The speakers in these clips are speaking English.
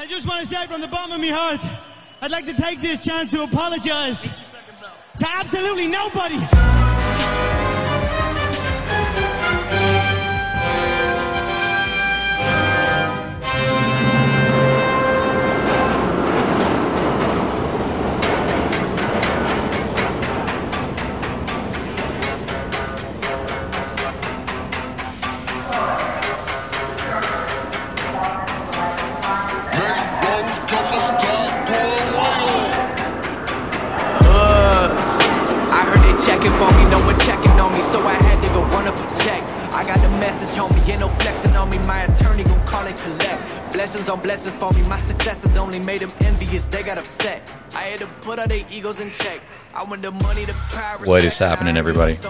I just want to say from the bottom of my heart, I'd like to take this chance to apologize to absolutely nobody. Checking for me, no one checking on me, so I had to go run up a check. I got the message on me, ain't no flexing on me, my attorney gon' call and collect. Blessings on blessings for me, my successes only made them envious, they got upset. I had to put all their egos in check. I want the money, the power. What is happening, everybody? It's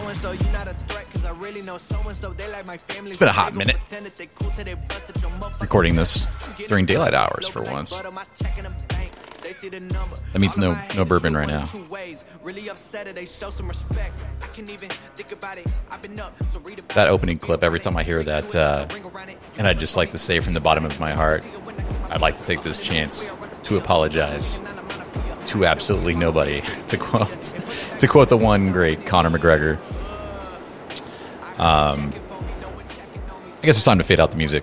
been a hot minute. Recording this during daylight hours for once. That means no bourbon right now. That opening clip, every time I hear that, and I'd just like to say from the bottom of my heart, I'd like to take this chance to apologize to absolutely nobody, to quote the one great Conor McGregor. I guess it's time to fade out the music.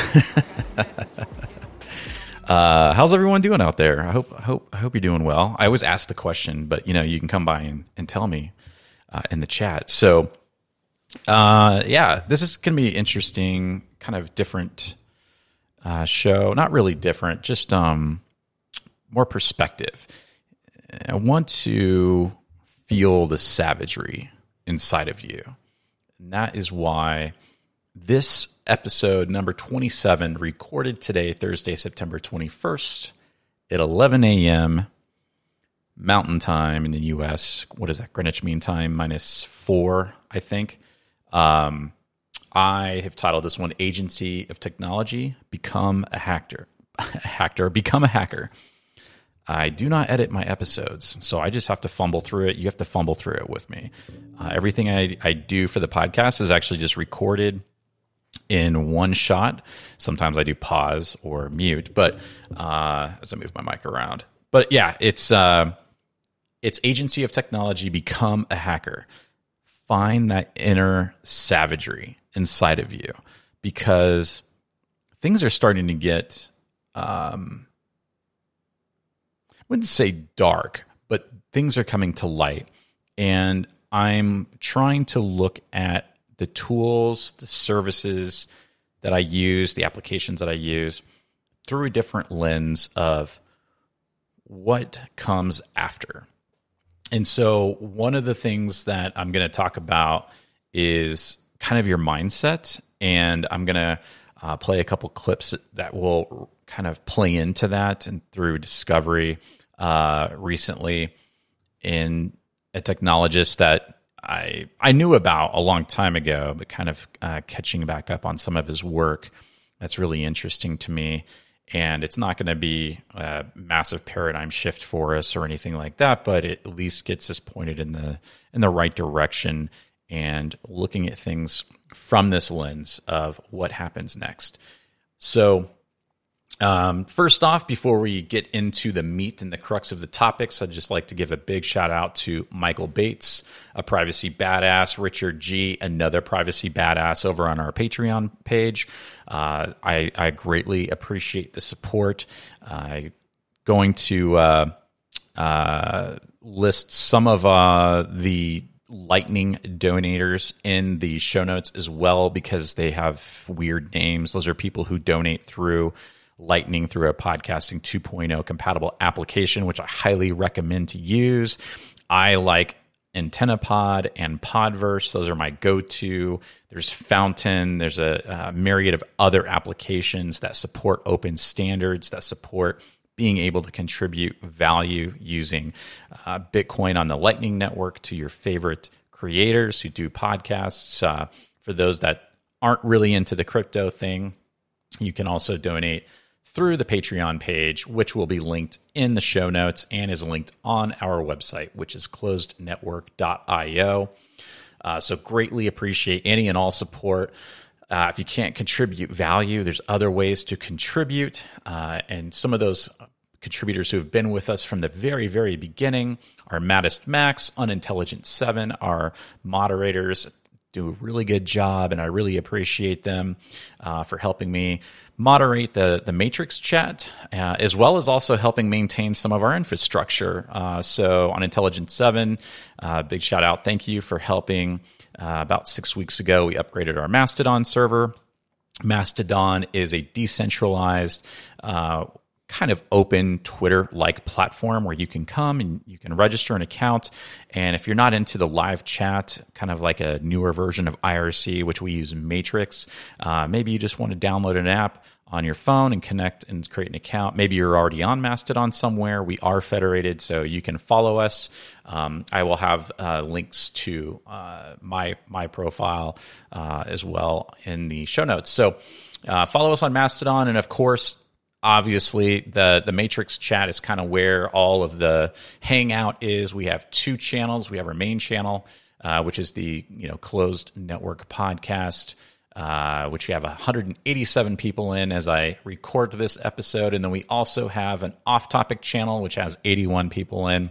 How's everyone doing out there? I hope you're doing well. I always ask the question, but you can come by and tell me in the chat. So, this is going to be interesting, kind of different show. Not really different, just more perspective. I want to feel the savagery inside of you, and that is why this episode number 27, recorded today, Thursday, September 21st at 11 a.m. Mountain Time in the U.S. What is that? Greenwich Mean Time -4, I think. I have titled this one, Agency of Technology, Become a Hacker. Become a Hacker. I do not edit my episodes, so I just have to fumble through it. You have to fumble through it with me. Everything I do for the podcast is actually just recorded in one shot. Sometimes I do pause or mute, but as I move my mic around. But yeah, it's Agency of Technology, Become a Hacker. Find that inner savagery inside of you, because things are starting to get, I wouldn't say dark, but things are coming to light. And I'm trying to look at the tools, the services that I use, the applications that I use through a different lens of what comes after. And so one of the things that I'm going to talk about is kind of your mindset, and I'm going to play a couple clips that will kind of play into that, and through discovery recently in a technologist that I knew about a long time ago, but kind of catching back up on some of his work. That's really interesting to me. And it's not going to be a massive paradigm shift for us or anything like that, but it at least gets us pointed in the right direction and looking at things from this lens of what happens next. So first off, before we get into the meat and the crux of the topics, I'd just like to give a big shout out to Michael Bates, a privacy badass, Richard G., another privacy badass, over on our Patreon page. I greatly appreciate the support. I'm going to list some of the Lightning donators in the show notes as well, because they have weird names. Those are people who donate through Lightning through a Podcasting 2.0 compatible application, which I highly recommend to use. I like AntennaPod and Podverse. Those are my go-to. There's Fountain. There's a myriad of other applications that support open standards, that support being able to contribute value using Bitcoin on the Lightning Network to your favorite creators who do podcasts. For those that aren't really into the crypto thing, you can also donate through the Patreon page, which will be linked in the show notes and is linked on our website, which is closednetwork.io. So greatly appreciate any and all support. If you can't contribute value, there's other ways to contribute. And some of those contributors who have been with us from the very, very beginning are Maddest Max, Unintelligent 7, our moderators do a really good job, and I really appreciate them for helping me moderate the Matrix chat, as well as also helping maintain some of our infrastructure. So Unintelligent 7, big shout out. Thank you for helping. About 6 weeks ago, we upgraded our Mastodon server. Mastodon is a decentralized, kind of open Twitter-like platform where you can come and you can register an account. And if you're not into the live chat, kind of like a newer version of IRC, which we use Matrix, maybe you just want to download an app on your phone and connect and create an account. Maybe you're already on Mastodon somewhere. We are federated, so you can follow us. I will have links to my profile as well in the show notes. So follow us on Mastodon, and of course, obviously, the Matrix chat is kind of where all of the hangout is. We have 2 channels. We have our main channel, which is the closed network podcast, which we have 187 people in as I record this episode. And then we also have an off-topic channel, which has 81 people in.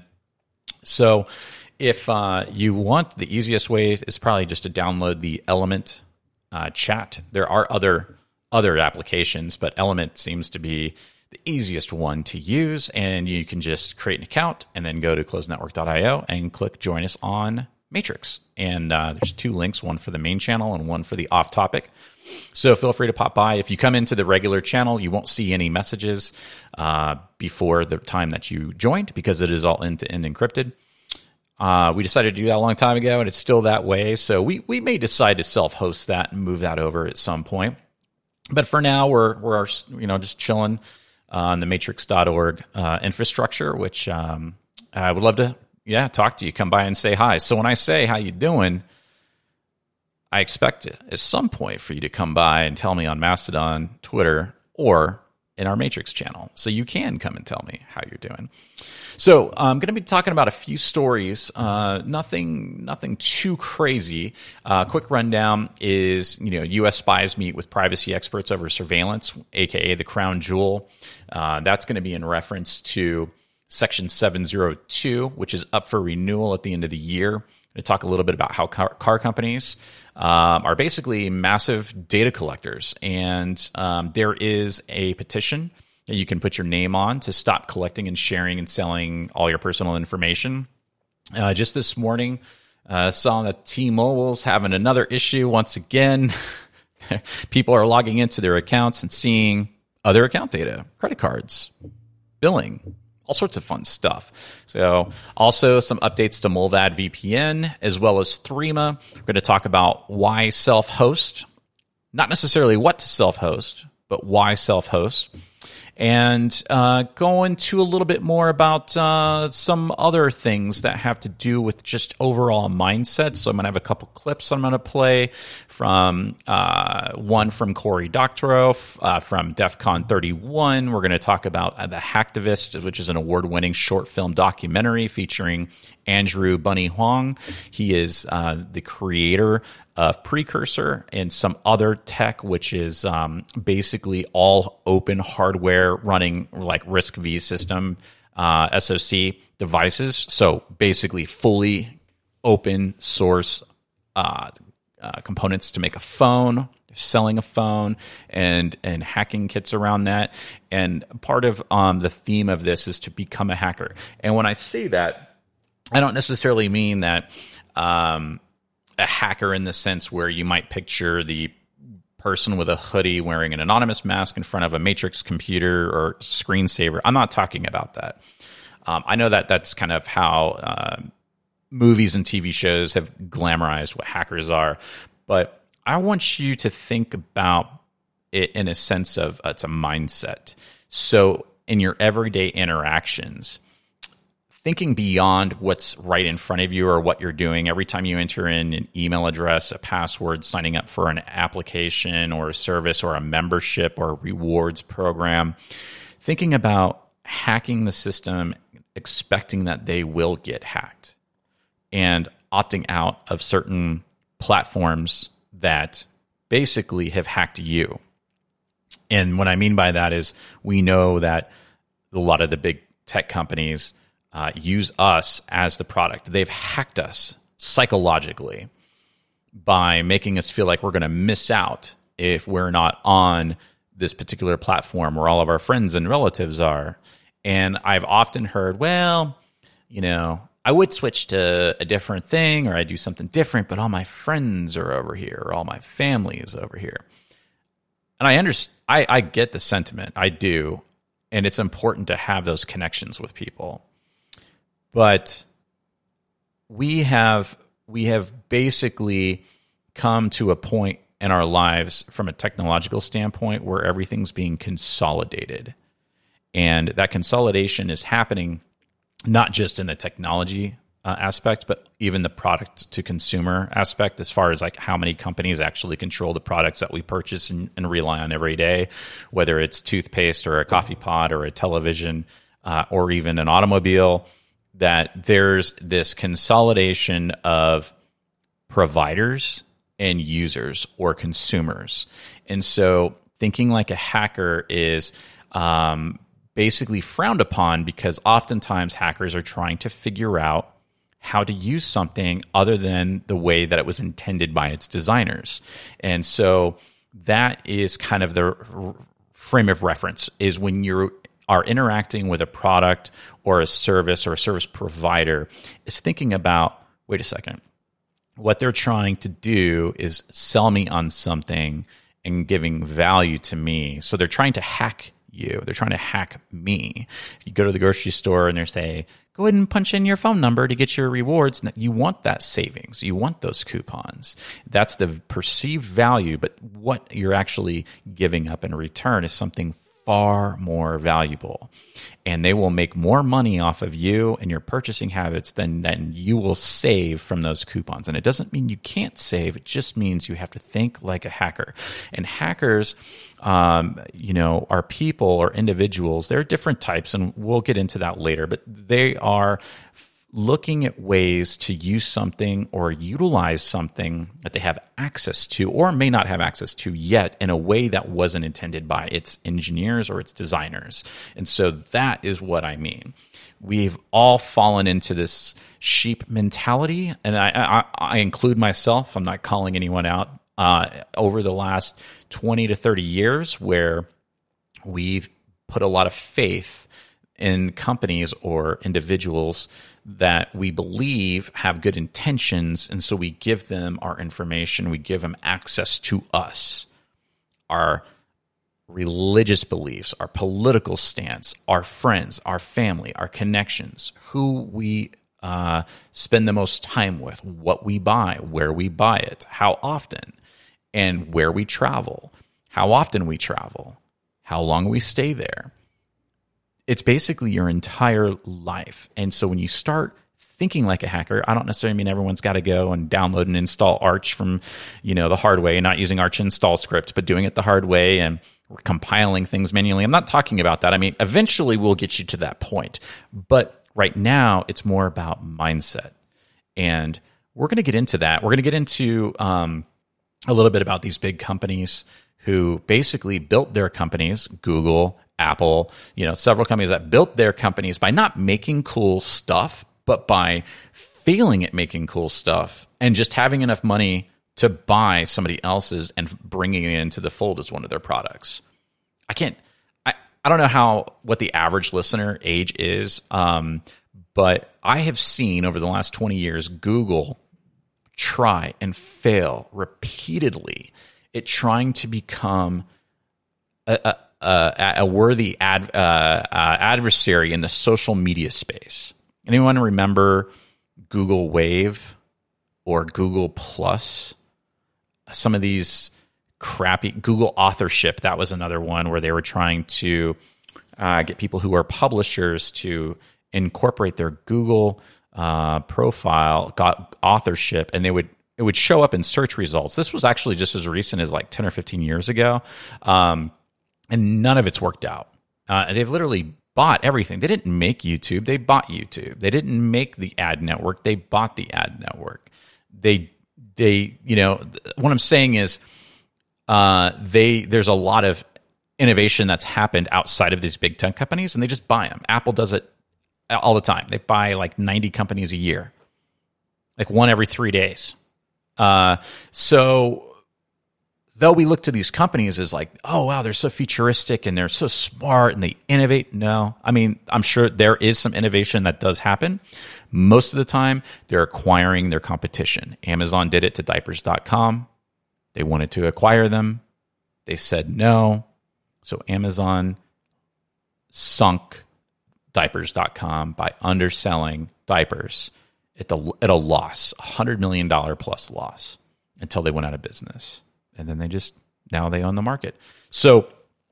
So if you want, the easiest way is probably just to download the Element chat. There are other applications, but Element seems to be the easiest one to use, and you can just create an account and then go to closednetwork.io and click join us on Matrix. And there's 2 links, one for the main channel and one for the off topic. So feel free to pop by. If you come into the regular channel, you won't see any messages before the time that you joined because it is all end-to-end encrypted. We decided to do that a long time ago, and it's still that way. So we may decide to self-host that and move that over at some point. But for now, we're just chilling on the matrix.org infrastructure, which I would love to talk to you. Come by and say hi. So when I say how you doing, I expect at some point for you to come by and tell me on Mastodon, Twitter, or in our Matrix channel. So you can come and tell me how you're doing. So I'm going to be talking about a few stories, nothing too crazy. Quick rundown is, U.S. spies meet with privacy experts over surveillance, aka the crown jewel. That's going to be in reference to Section 702, which is up for renewal at the end of the year. I'm going to talk a little bit about how car companies are basically massive data collectors, and there is a petition that you can put your name on to stop collecting and sharing and selling all your personal information. Just this morning, saw that T-Mobile's having another issue once again. People are logging into their accounts and seeing other account data, credit cards, billing, all sorts of fun stuff. So also some updates to Mullvad VPN as well as Threema. We're going to talk about why self-host, not necessarily what to self-host, but why self-host. And go into a little bit more about some other things that have to do with just overall mindset. So I'm going to have a couple clips I'm going to play from one from Cory Doctorow from DEF CON 31. We're going to talk about The Hacktivist, which is an award-winning short film documentary featuring Andrew Bunny Huang. He is the creator of Precursor and some other tech, which is basically all open hardware running like RISC-V system SoC devices. So basically fully open source components to make a phone, selling a phone, and hacking kits around that. And part of the theme of this is to become a hacker. And when I say that, I don't necessarily mean that a hacker in the sense where you might picture the person with a hoodie wearing an anonymous mask in front of a Matrix computer or screensaver. I'm not talking about that. I know that that's kind of how movies and TV shows have glamorized what hackers are, but I want you to think about it in a sense of it's a mindset. So in your everyday interactions, thinking beyond what's right in front of you or what you're doing every time you enter in an email address, a password, signing up for an application or a service or a membership or a rewards program, thinking about hacking the system, expecting that they will get hacked, and opting out of certain platforms that basically have hacked you. And what I mean by that is we know that a lot of the big tech companies use us as the product. They've hacked us psychologically by making us feel like we're going to miss out if we're not on this particular platform where all of our friends and relatives are. And I've often heard, well, I would switch to a different thing or I do something different, but all my friends are over here or all my family is over here. And I get the sentiment. I do. And it's important to have those connections with people. But we have basically come to a point in our lives from a technological standpoint where everything's being consolidated. And that consolidation is happening not just in the technology aspect, but even the product to consumer aspect, as far as like how many companies actually control the products that we purchase and rely on every day, whether it's toothpaste or a coffee pot or a television or even an automobile, that there's this consolidation of providers and users or consumers. And so thinking like a hacker is basically frowned upon because oftentimes hackers are trying to figure out how to use something other than the way that it was intended by its designers. And so that is kind of the frame of reference, is when you are interacting with a product or a service provider, is thinking about, wait a second, what they're trying to do is sell me on something and giving value to me. So they're trying to hack you. They're trying to hack me. You go to the grocery store and they say, go ahead and punch in your phone number to get your rewards. You want that savings. You want those coupons. That's the perceived value, but what you're actually giving up in return is something far more valuable. And they will make more money off of you and your purchasing habits than you will save from those coupons. And it doesn't mean you can't save. It just means you have to think like a hacker. And hackers, are people or individuals. There are different types, and we'll get into that later, but they are looking at ways to use something or utilize something that they have access to or may not have access to yet in a way that wasn't intended by its engineers or its designers. And so that is what I mean. We've all fallen into this sheep mentality, and I include myself. I'm not calling anyone out. Over the last 20 to 30 years, where we've put a lot of faith in companies or individuals that we believe have good intentions, and so we give them our information, we give them access to us, our religious beliefs, our political stance, our friends, our family, our connections, who we spend the most time with, what we buy, where we buy it, how often, and where we travel, how often we travel, how long we stay there. It's basically your entire life. And so when you start thinking like a hacker, I don't necessarily mean everyone's got to go and download and install Arch from, the hard way, and not using Arch install script, but doing it the hard way and compiling things manually. I'm not talking about that. I mean, eventually we'll get you to that point. But right now, it's more about mindset. And we're going to get into that. We're going to get into a little bit about these big companies who basically built their companies, Google, Apple, several companies that built their companies by not making cool stuff, but by failing at making cool stuff and just having enough money to buy somebody else's and bringing it into the fold as one of their products. I don't know what the average listener age is, but I have seen over the last 20 years, Google try and fail repeatedly at trying to become a worthy adversary in the social media space. Anyone remember Google Wave or Google Plus? Some of these crappy Google Authorship, that was another one where they were trying to get people who are publishers to incorporate their Google profile, got authorship, and it would show up in search results. This was actually just as recent as like 10 or 15 years ago. And none of it's worked out. They've literally bought everything. They didn't make YouTube. They bought YouTube. They didn't make the ad network. They bought the ad network. What I'm saying is there's a lot of innovation that's happened outside of these big tech companies, and they just buy them. Apple does it all the time. They buy like 90 companies a year, like one every 3 days. So though we look to these companies as like, oh, wow, they're so futuristic and they're so smart and they innovate. No, I mean, I'm sure there is some innovation that does happen. Most of the time, they're acquiring their competition. Amazon did it to diapers.com. They wanted to acquire them. They said no. So Amazon sunk diapers.com by underselling diapers at a loss, $100 million plus loss, until they went out of business. And then now they own the market. So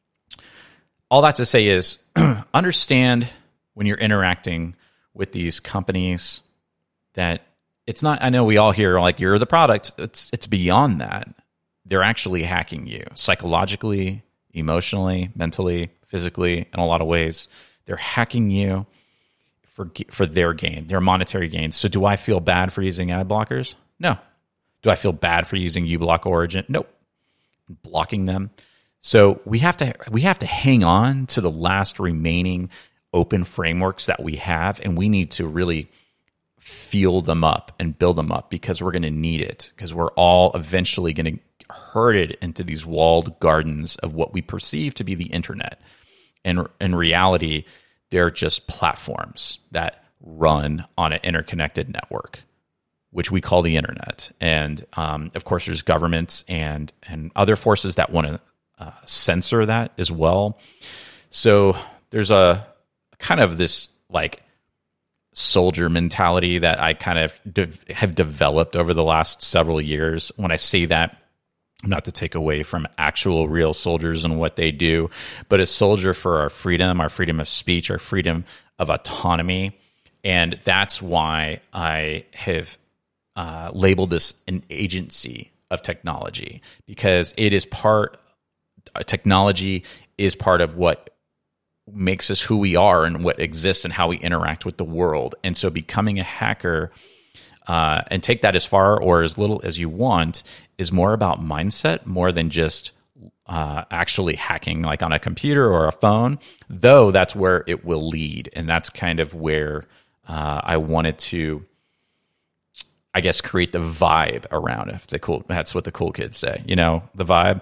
all that to say is understand when you're interacting with these companies that it's not, I know we all hear like you're the product. It's beyond that. They're actually hacking you psychologically, emotionally, mentally, physically, in a lot of ways. They're hacking you for their gain, their monetary gain. So do I feel bad for using ad blockers? No. Do I feel bad for using uBlock Origin? Nope. Blocking them. So we have to hang on to the last remaining open frameworks that we have, and we need to really fuel them up and build them up, because we're going to need it, because we're all eventually going to herded into these walled gardens of what we perceive to be the internet. And in reality, they're just platforms that run on an interconnected network, which we call the internet. And of course, there's governments and other forces that want to censor that as well. So there's a kind of this like soldier mentality that I kind of have developed over the last several years. When I say that, not to take away from actual real soldiers and what they do, but a soldier for our freedom of speech, our freedom of autonomy. And that's why I have labeled this an agency of technology, because technology is part of what makes us who we are and what exists and how we interact with the world. And so becoming a hacker, and take that as far or as little as you want, is more about mindset, more than just actually hacking like on a computer or a phone, though that's where it will lead. And that's kind of where I wanted to, I guess, create the vibe around it. That's what the cool kids say, the vibe.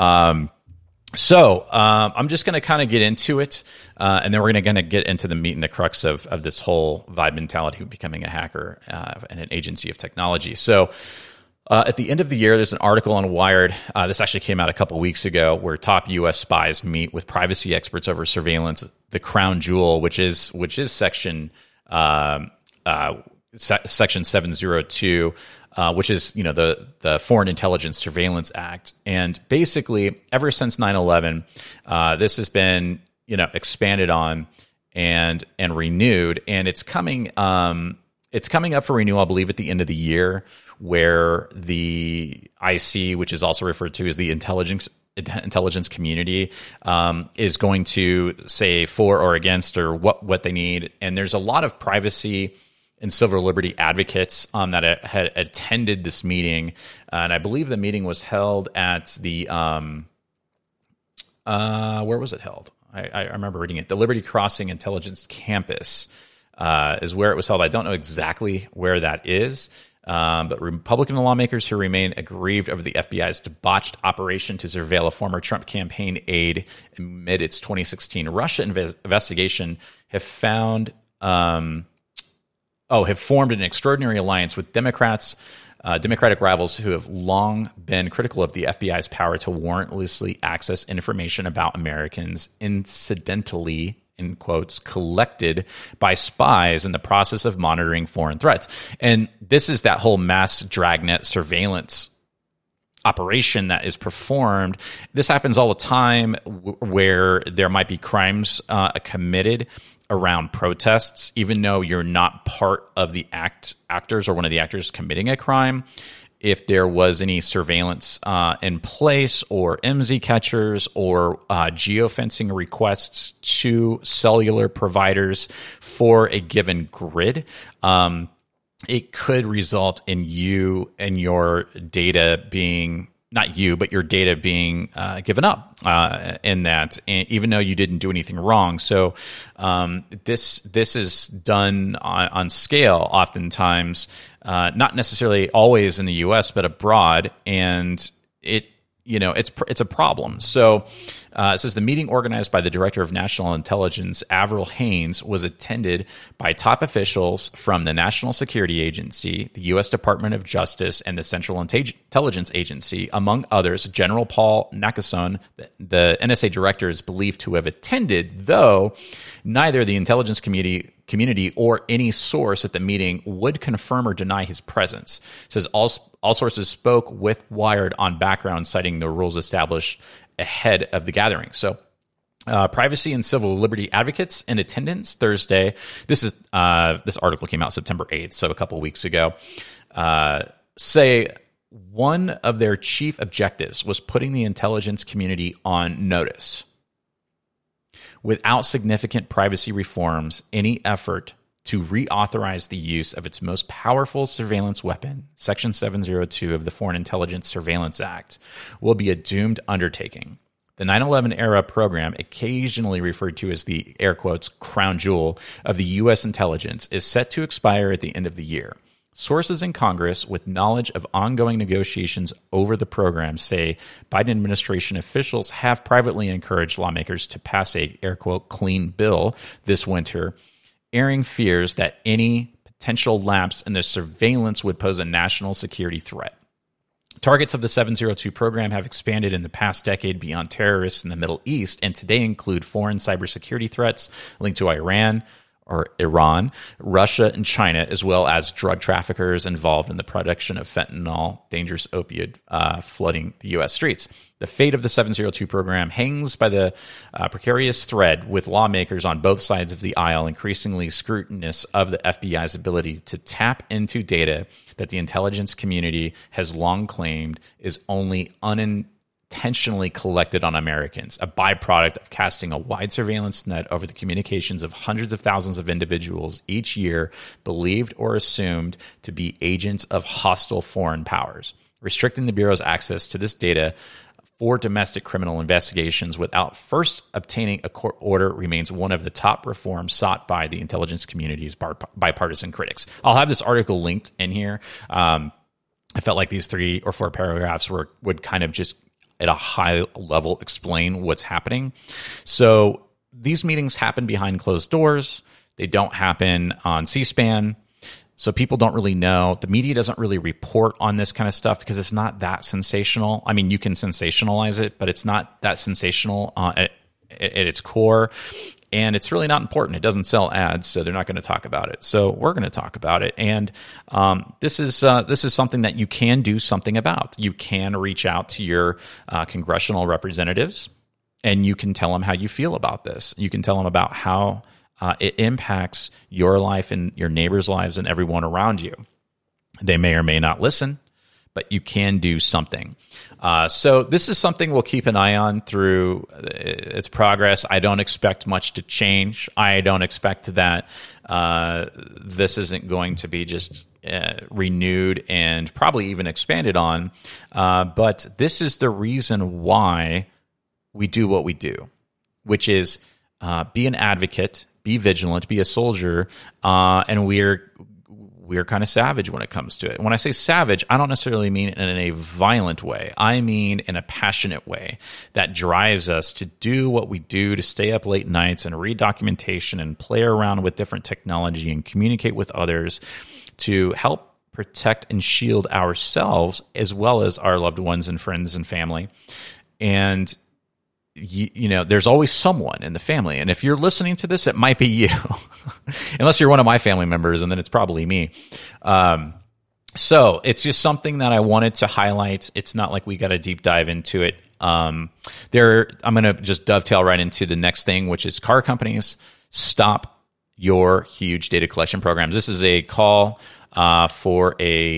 So I'm just going to kind of get into it, and then we're going to get into the meat and the crux of this whole vibe mentality of becoming a hacker and an agency of technology. So at the end of the year, there's an article on Wired. This actually came out a couple weeks ago, where top U.S. spies meet with privacy experts over surveillance, the crown jewel, which is section Section 702. Which is, the Foreign Intelligence Surveillance Act. And basically, ever since 9/11, this has been, expanded on and renewed. And it's coming up for renewal, I believe, at the end of the year, where the IC, which is also referred to as the intelligence community, is going to say for or against, or what they need. And there's a lot of privacy and civil liberty advocates that had attended this meeting, and I believe the meeting was held at the where was it held? I remember reading it. The Liberty Crossing Intelligence Campus is where it was held. I don't know exactly where that is, but Republican lawmakers who remain aggrieved over the FBI's botched operation to surveil a former Trump campaign aide amid its 2016 Russia investigation have formed an extraordinary alliance with Democratic rivals who have long been critical of the FBI's power to warrantlessly access information about Americans incidentally, in quotes, collected by spies in the process of monitoring foreign threats. And this is that whole mass dragnet surveillance operation that is performed. This happens all the time where there might be crimes committed around protests, even though you're not part of the actors or one of the actors committing a crime. If there was any surveillance in place, or MZ catchers, or geofencing requests to cellular providers for a given grid, it could result in you and your data being not you, but your data being given up in that, even though you didn't do anything wrong. So this is done on scale, oftentimes, not necessarily always in the U.S., but abroad, and it's a problem. So it says the meeting organized by the Director of National Intelligence, Avril Haines, was attended by top officials from the National Security Agency, the U.S. Department of Justice, and the Central Intelligence Agency. Among others, General Paul Nakasone, the NSA director, is believed to have attended, though neither the intelligence community or any source at the meeting would confirm or deny his presence. It says all sources spoke with Wired on background, citing the rules established ahead of the gathering. So privacy and civil liberty advocates in attendance Thursday. This article came out September 8th, so a couple weeks ago, say one of their chief objectives was putting the intelligence community on notice. Without significant privacy reforms, any effort to reauthorize the use of its most powerful surveillance weapon, Section 702 of the Foreign Intelligence Surveillance Act, will be a doomed undertaking. The 9/11 era program, occasionally referred to as the, air quotes, crown jewel of the U.S. intelligence, is set to expire at the end of the year. Sources in Congress with knowledge of ongoing negotiations over the program say Biden administration officials have privately encouraged lawmakers to pass a, air quote, clean bill this winter, airing fears that any potential lapse in the surveillance would pose a national security threat. Targets of the 702 program have expanded in the past decade beyond terrorists in the Middle East, and today include foreign cybersecurity threats linked to Iran, Russia, and China, as well as drug traffickers involved in the production of fentanyl, dangerous opioid flooding the U.S. streets. The fate of the 702 program hangs by the precarious thread, with lawmakers on both sides of the aisle increasingly scrutinous of the FBI's ability to tap into data that the intelligence community has long claimed is only unintentionally collected on Americans, a byproduct of casting a wide surveillance net over the communications of hundreds of thousands of individuals each year believed or assumed to be agents of hostile foreign powers. Restricting the Bureau's access to this data for domestic criminal investigations without first obtaining a court order remains one of the top reforms sought by the intelligence community's bipartisan critics. I'll have this article linked in here. I felt like these 3 or 4 paragraphs would kind of just at a high level explain what's happening. So these meetings happen behind closed doors. They don't happen on C-SPAN. So people don't really know. The media doesn't really report on this kind of stuff because it's not that sensational. I mean, you can sensationalize it, but it's not that sensational at its core. And it's really not important. It doesn't sell ads, so they're not going to talk about it. So we're going to talk about it. And this is something that you can do something about. You can reach out to your congressional representatives, and you can tell them how you feel about this. You can tell them about how it impacts your life and your neighbors' lives and everyone around you. They may or may not listen, but you can do something. So this is something we'll keep an eye on through its progress. I don't expect much to change. I don't expect that this isn't going to be just renewed and probably even expanded on. But this is the reason why we do what we do, which is be an advocate, be vigilant, be a soldier, and we're kind of savage when it comes to it. When I say savage, I don't necessarily mean in a violent way. I mean in a passionate way that drives us to do what we do, to stay up late nights and read documentation and play around with different technology and communicate with others to help protect and shield ourselves as well as our loved ones and friends and family. And you know, there's always someone in the family. And if you're listening to this, it might be you. Unless you're one of my family members, and then it's probably me. So it's just something that I wanted to highlight. It's not like we got to deep dive into it. I'm going to just dovetail right into the next thing, which is car companies, stop your huge data collection programs. This is a call for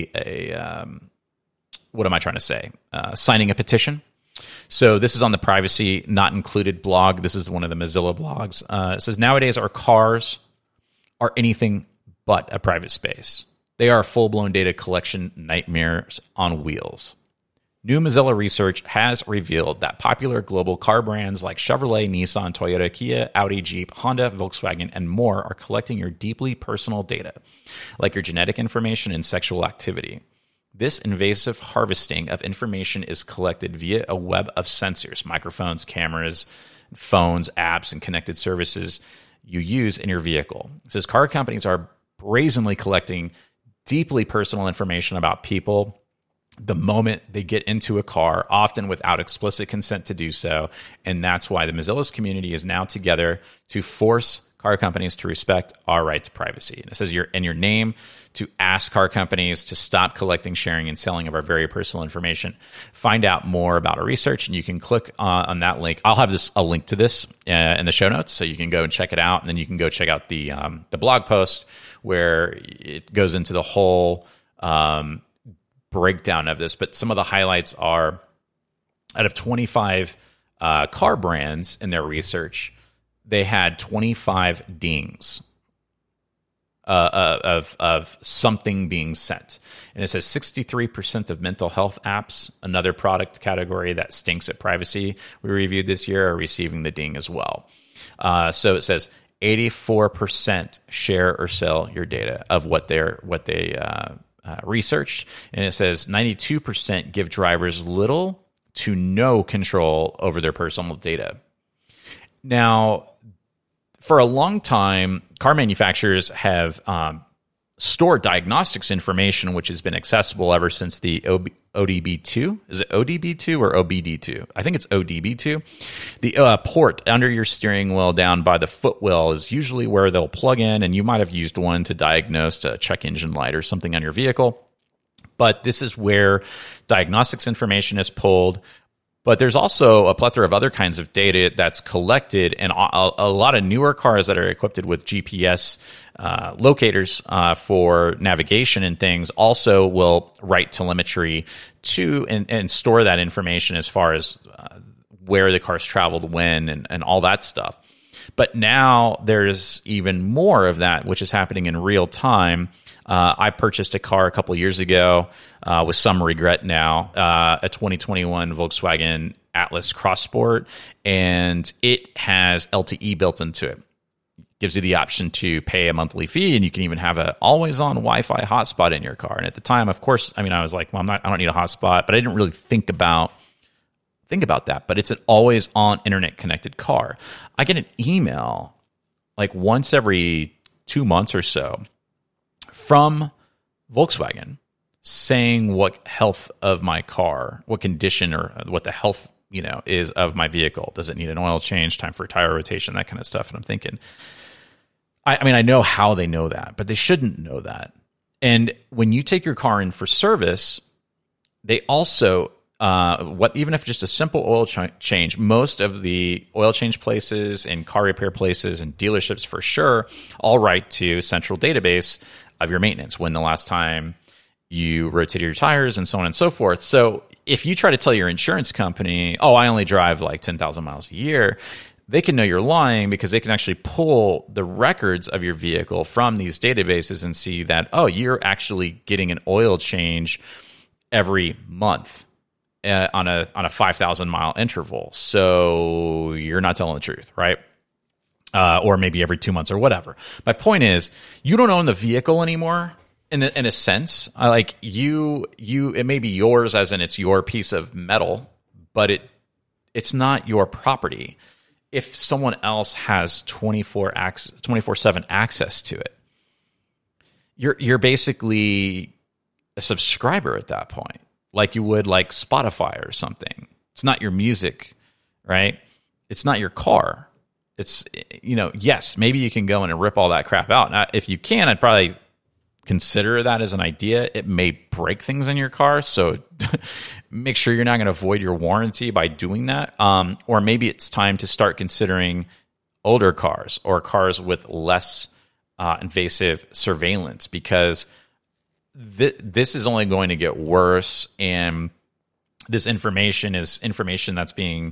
what am I trying to say? Signing a petition. So this is on the Privacy Not Included blog. This is one of the Mozilla blogs. It says, nowadays our cars are anything but a private space. They are full-blown data collection nightmares on wheels. New Mozilla research has revealed that popular global car brands like Chevrolet, Nissan, Toyota, Kia, Audi, Jeep, Honda, Volkswagen, and more are collecting your deeply personal data, like your genetic information and sexual activity. This invasive harvesting of information is collected via a web of sensors, microphones, cameras, phones, apps, and connected services you use in your vehicle. It says car companies are brazenly collecting deeply personal information about people the moment they get into a car, often without explicit consent to do so. And that's why the Mozilla's community is now together to force car companies to respect our right to privacy. And it says in your name to ask car companies to stop collecting, sharing, and selling of our very personal information. Find out more about our research, and you can click on that link. I'll have a link to this in the show notes, so you can go and check it out. And then you can go check out the blog post where it goes into the whole breakdown of this. But some of the highlights are, out of 25 car brands in their research, they had 25 dings of something being sent. And it says 63% of mental health apps, another product category that stinks at privacy we reviewed this year, are receiving the ding as well. So it says 84% share or sell your data of what they researched. And it says 92% give drivers little to no control over their personal data. Now, for a long time, car manufacturers have stored diagnostics information, which has been accessible ever since the ODB2. Is it ODB2 or OBD2? I think it's ODB2. The port under your steering wheel down by the footwell is usually where they'll plug in, and you might have used one to diagnose a check engine light or something on your vehicle. But this is where diagnostics information is pulled. But there's also a plethora of other kinds of data that's collected, and a lot of newer cars that are equipped with GPS locators for navigation and things also will write telemetry to and store that information as far as where the car's traveled when and all that stuff. But now there's even more of that, which is happening in real time. I purchased a car a couple years ago with some regret now, a 2021 Volkswagen Atlas Cross Sport, and it has LTE built into it. Gives you the option to pay a monthly fee, and you can even have an always-on Wi-Fi hotspot in your car. And at the time, of course, I was like, well, I don't need a hotspot, but I didn't really think about that. But it's an always-on internet-connected car. I get an email like once every 2 months or so from Volkswagen saying what health of my car, what condition or what the health is of my vehicle. Does it need an oil change, time for tire rotation, that kind of stuff. And I'm thinking, I know how they know that, but they shouldn't know that. And when you take your car in for service, they also, even if just a simple oil change, most of the oil change places and car repair places and dealerships for sure all write to central database of your maintenance, when the last time you rotated your tires and so on and so forth. So if you try to tell your insurance company, oh, I only drive like 10,000 miles a year, they can know you're lying, because they can actually pull the records of your vehicle from these databases and see that, oh, you're actually getting an oil change every month on a 5,000 mile interval. So you're not telling the truth, right? Or maybe every 2 months or whatever. My point is, you don't own the vehicle anymore. In a sense, it may be yours, as in it's your piece of metal, but it's not your property. If someone else has 24/7 access to it, you're basically a subscriber at that point, like you would like Spotify or something. It's not your music, right? It's not your car. It's, yes, maybe you can go in and rip all that crap out. Now, if you can, I'd probably consider that as an idea. It may break things in your car, so make sure you're not going to void your warranty by doing that. Or maybe it's time to start considering older cars or cars with less invasive surveillance, because this is only going to get worse, and this information is information that's being...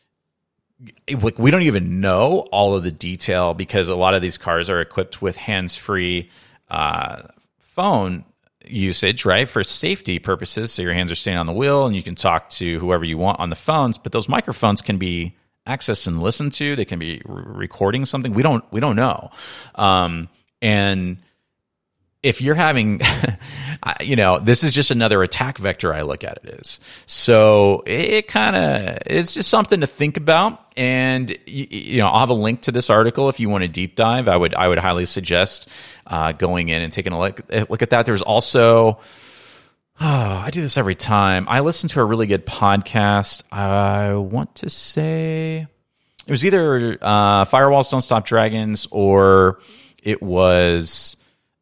we don't even know all of the detail, because a lot of these cars are equipped with hands-free phone usage, right, for safety purposes. So your hands are staying on the wheel and you can talk to whoever you want on the phones, but those microphones can be accessed and listened to. They can be recording something. We don't know. And if you're having, this is just another attack vector I look at it as. So it's just something to think about. And, I'll have a link to this article if you want to deep dive. I would highly suggest going in and taking a look at that. There's also, I do this every time. I listen to a really good podcast. I want to say it was either Firewalls Don't Stop Dragons or it was,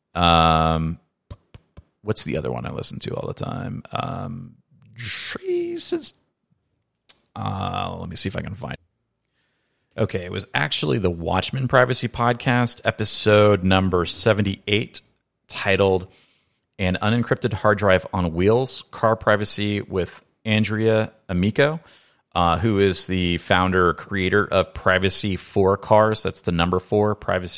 what's the other one I listen to all the time? Let me see if I can find it. Okay, it was actually the Watchmen Privacy Podcast, episode number 78, titled An Unencrypted Hard Drive on Wheels, Car Privacy with Andrea Amico, who is the founder or creator of Privacy for Cars. That's the number 4,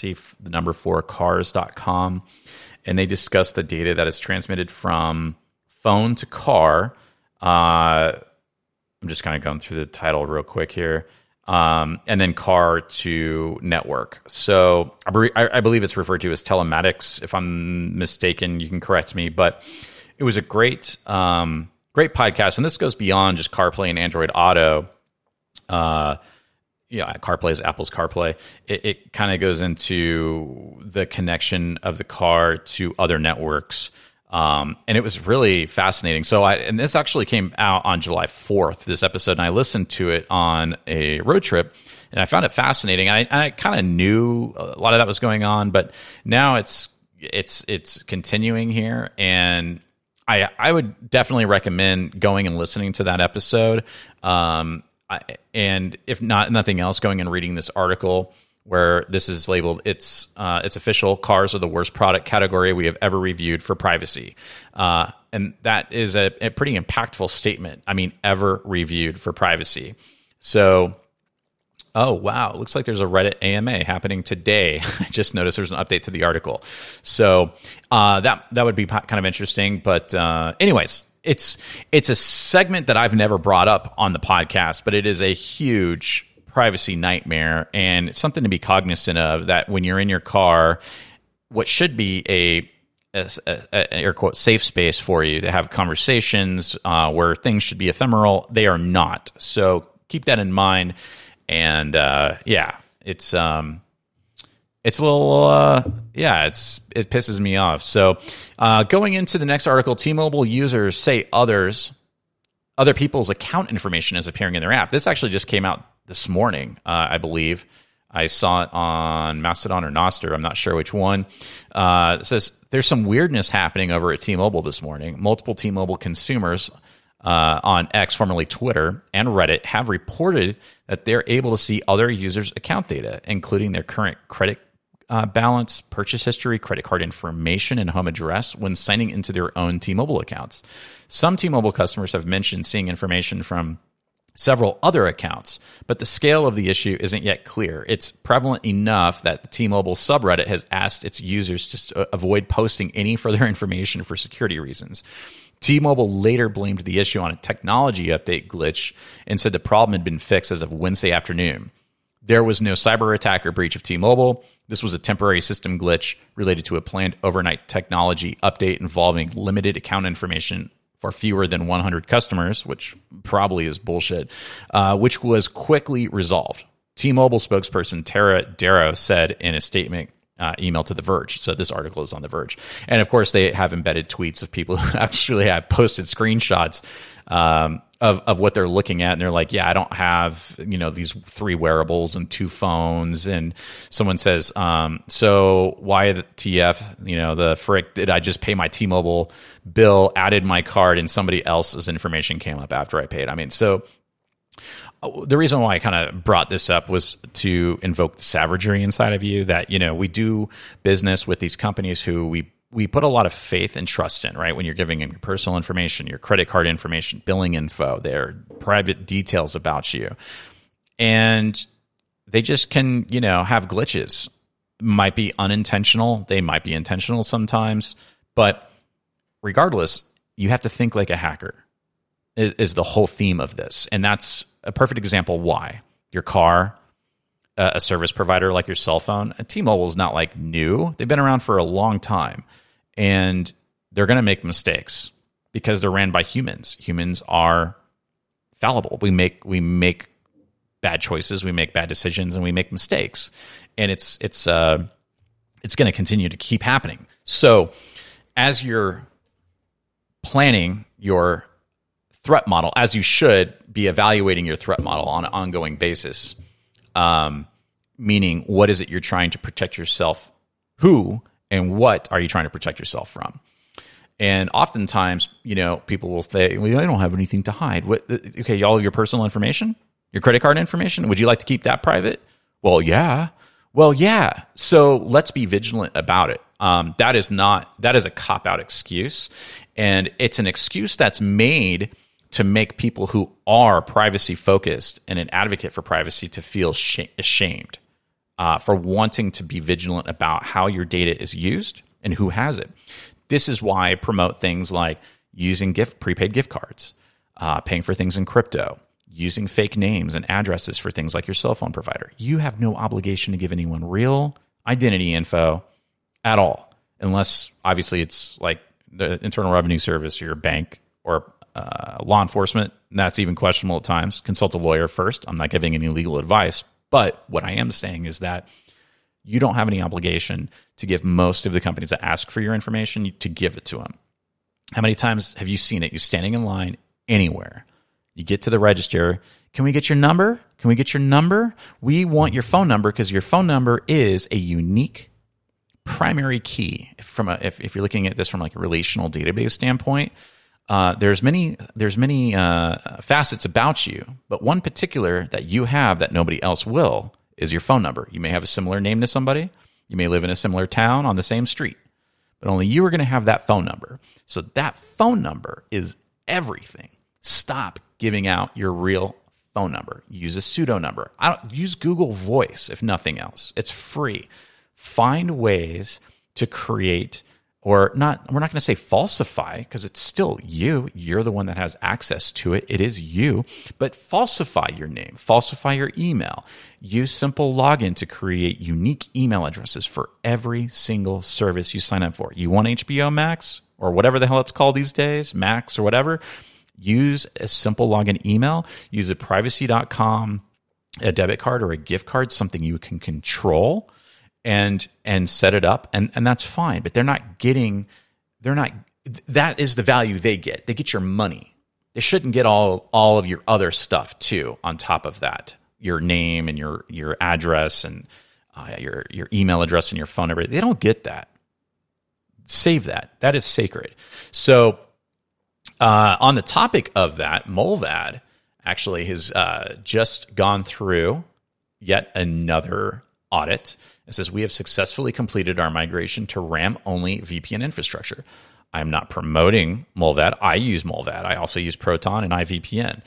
cars.com. And they discuss the data that is transmitted from phone to car. I'm just kind of going through the title real quick here. And then car to network. So I believe it's referred to as telematics. If I'm mistaken, you can correct me. But it was a great podcast. And this goes beyond just CarPlay and Android Auto. CarPlay is Apple's CarPlay. It kind of goes into the connection of the car to other networks. And it was really fascinating. So and this actually came out on July 4th, this episode, and I listened to it on a road trip, and I found it fascinating. I kind of knew a lot of that was going on, but now it's continuing here, and I would definitely recommend going and listening to that episode. And if nothing else, going and reading this article where this is labeled, it's official, cars are the worst product category we have ever reviewed for privacy. And that is a pretty impactful statement. I mean, ever reviewed for privacy. So, oh, wow, looks like there's a Reddit AMA happening today. I just noticed there's an update to the article. So that would be kind of interesting. But anyways, it's a segment that I've never brought up on the podcast, but it is a huge privacy nightmare, and it's something to be cognizant of, that when you're in your car, what should be a air quote safe space for you to have conversations where things should be ephemeral, they are not. So keep that in mind. And it's a little it pisses me off. So going into the next article, T-Mobile users say other people's account information is appearing in their app. This actually just came out this morning, I believe. I saw it on Mastodon or Nostr. I'm not sure which one. It says there's some weirdness happening over at T-Mobile this morning. Multiple T-Mobile consumers on X, formerly Twitter, and Reddit have reported that they're able to see other users' account data, including their current credit balance, purchase history, credit card information, and home address when signing into their own T-Mobile accounts. Some T-Mobile customers have mentioned seeing information from several other accounts, but the scale of the issue isn't yet clear. It's prevalent enough that the T-Mobile subreddit has asked its users to avoid posting any further information for security reasons. T-Mobile later blamed the issue on a technology update glitch and said the problem had been fixed as of Wednesday afternoon. There was no cyber attack or breach of T-Mobile. This was a temporary system glitch related to a planned overnight technology update involving limited account information for fewer than 100 customers, which probably is bullshit, which was quickly resolved. T-Mobile spokesperson Tara Darrow said in a statement email to The Verge. So this article is on The Verge. And of course, they have embedded tweets of people who actually have posted screenshots of what they're looking at. And they're like, yeah, I don't have, these 3 wearables and 2 phones. And someone says, so why the TF, the frick did I just pay my T-Mobile bill, added my card, and somebody else's information came up after I paid? I mean, so the reason why I kind of brought this up was to invoke the savagery inside of you that, we do business with these companies who we put a lot of faith and trust in, right? When you're giving in your personal information, your credit card information, billing info, their private details about you. And they just can, have glitches. Might be unintentional. They might be intentional sometimes. But regardless, you have to think like a hacker is the whole theme of this. And that's a perfect example why. Your car, a service provider like your cell phone, T-Mobile is not like new. They've been around for a long time. And they're going to make mistakes because they're ran by humans. Humans are fallible. We make bad choices, we make bad decisions, and we make mistakes. And it's going to continue to keep happening. So as you're planning your threat model, as you should be evaluating your threat model on an ongoing basis, meaning what is it you're trying to protect yourself, who and what are you trying to protect yourself from? And oftentimes, people will say, well, I don't have anything to hide. Okay, all of your personal information, your credit card information, would you like to keep that private? Well, yeah. So let's be vigilant about it. That is a cop-out excuse. And it's an excuse that's made to make people who are privacy focused and an advocate for privacy to feel ashamed for wanting to be vigilant about how your data is used and who has it. This is why I promote things like using prepaid gift cards, paying for things in crypto, using fake names and addresses for things like your cell phone provider. You have no obligation to give anyone real identity info at all, unless obviously it's like the Internal Revenue Service or your bank or law enforcement. And that's even questionable at times. Consult a lawyer first. I'm not giving any legal advice. But what I am saying is that you don't have any obligation to give most of the companies that ask for your information to give it to them. How many times have you seen it? You're standing in line anywhere. You get to the register. Can we get your number? Can we get your number? We want your phone number because your phone number is a unique primary key. If you're looking at this from like a relational database standpoint, there's many facets about you, but one particular that you have that nobody else will is your phone number. You may have a similar name to somebody. You may live in a similar town on the same street, but only you are going to have that phone number. So that phone number is everything. Stop giving out your real phone number. Use a pseudo number. Use Google Voice, if nothing else. It's free. Find ways to create, or not, we're not going to say falsify, because it's still you. You're the one that has access to it. It is you. But falsify your name. Falsify your email. Use simple login to create unique email addresses for every single service you sign up for. You want HBO Max, or whatever the hell it's called these days, Max or whatever? Use a simple login email. Use a privacy.com, a debit card or a gift card, something you can control and set it up. And that's fine. But that is the value they get. They get your money. They shouldn't get all of your other stuff too on top of that. Your name and your address and your email address and your phone number. They don't get that. Save that. That is sacred. So, on the topic of that, Mullvad actually has just gone through yet another audit. It says, we have successfully completed our migration to RAM-only VPN infrastructure. I'm not promoting Mullvad. I use Mullvad. I also use Proton and iVPN.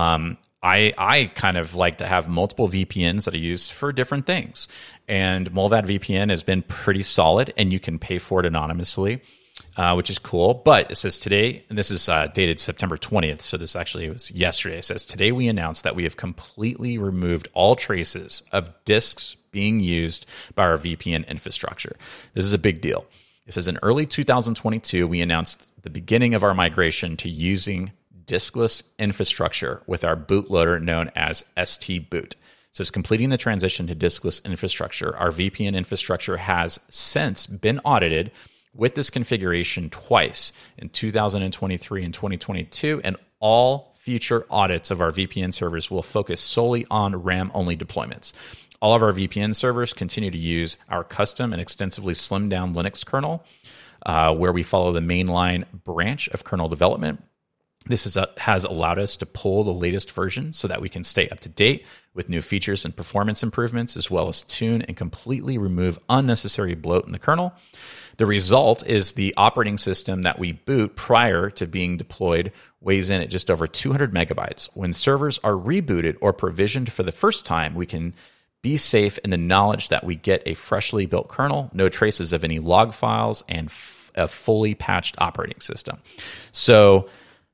I kind of like to have multiple VPNs that I use for different things. And Mullvad VPN has been pretty solid, and you can pay for it anonymously. Which is cool. But it says today, and this is dated September 20th, so this actually was yesterday. It says, today we announced that we have completely removed all traces of disks being used by our VPN infrastructure. This is a big deal. It says, in early 2022, we announced the beginning of our migration to using diskless infrastructure with our bootloader known as ST-Boot. It says, completing the transition to diskless infrastructure, our VPN infrastructure has since been audited with this configuration twice in 2023 and 2022, and all future audits of our VPN servers will focus solely on RAM-only deployments. All of our VPN servers continue to use our custom and extensively slimmed down Linux kernel, where we follow the mainline branch of kernel development. This has allowed us to pull the latest version so that we can stay up to date with new features and performance improvements, as well as tune and completely remove unnecessary bloat in the kernel. The result is the operating system that we boot prior to being deployed weighs in at just over 200 megabytes. When servers are rebooted or provisioned for the first time, we can be safe in the knowledge that we get a freshly built kernel, no traces of any log files, and a fully patched operating system. So,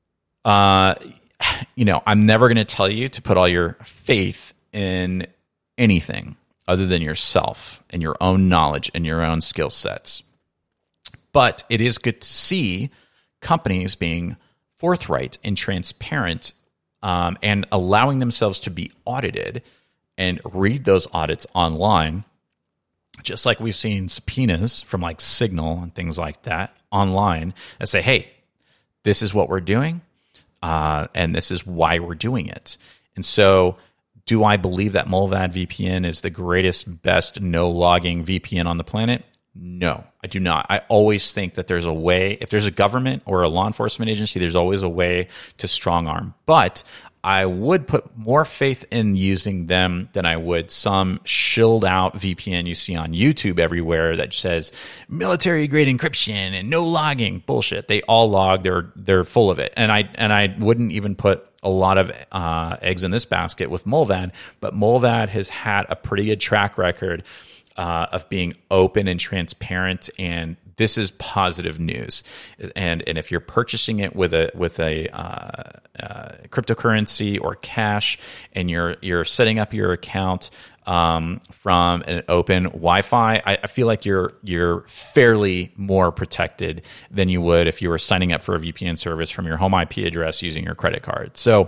I'm never going to tell you to put all your faith in anything other than yourself and your own knowledge and your own skill sets. But it is good to see companies being forthright and transparent and allowing themselves to be audited and read those audits online, just like we've seen subpoenas from like Signal and things like that online that say, hey, this is what we're doing and this is why we're doing it. And so do I believe that Mullvad VPN is the greatest, best no-logging VPN on the planet? No, I do not. I always think that there's a way, if there's a government or a law enforcement agency, there's always a way to strong arm. But I would put more faith in using them than I would some shilled out VPN you see on YouTube everywhere that says military grade encryption and no logging. Bullshit. They all log. They're full of it. And I wouldn't even put a lot of eggs in this basket with Mullvad, but Mullvad has had a pretty good track record of being open and transparent, and this is positive news. And if you're purchasing it with a cryptocurrency or cash, and you're setting up your account from an open Wi-Fi, I feel like you're fairly more protected than you would if you were signing up for a VPN service from your home IP address using your credit card. So,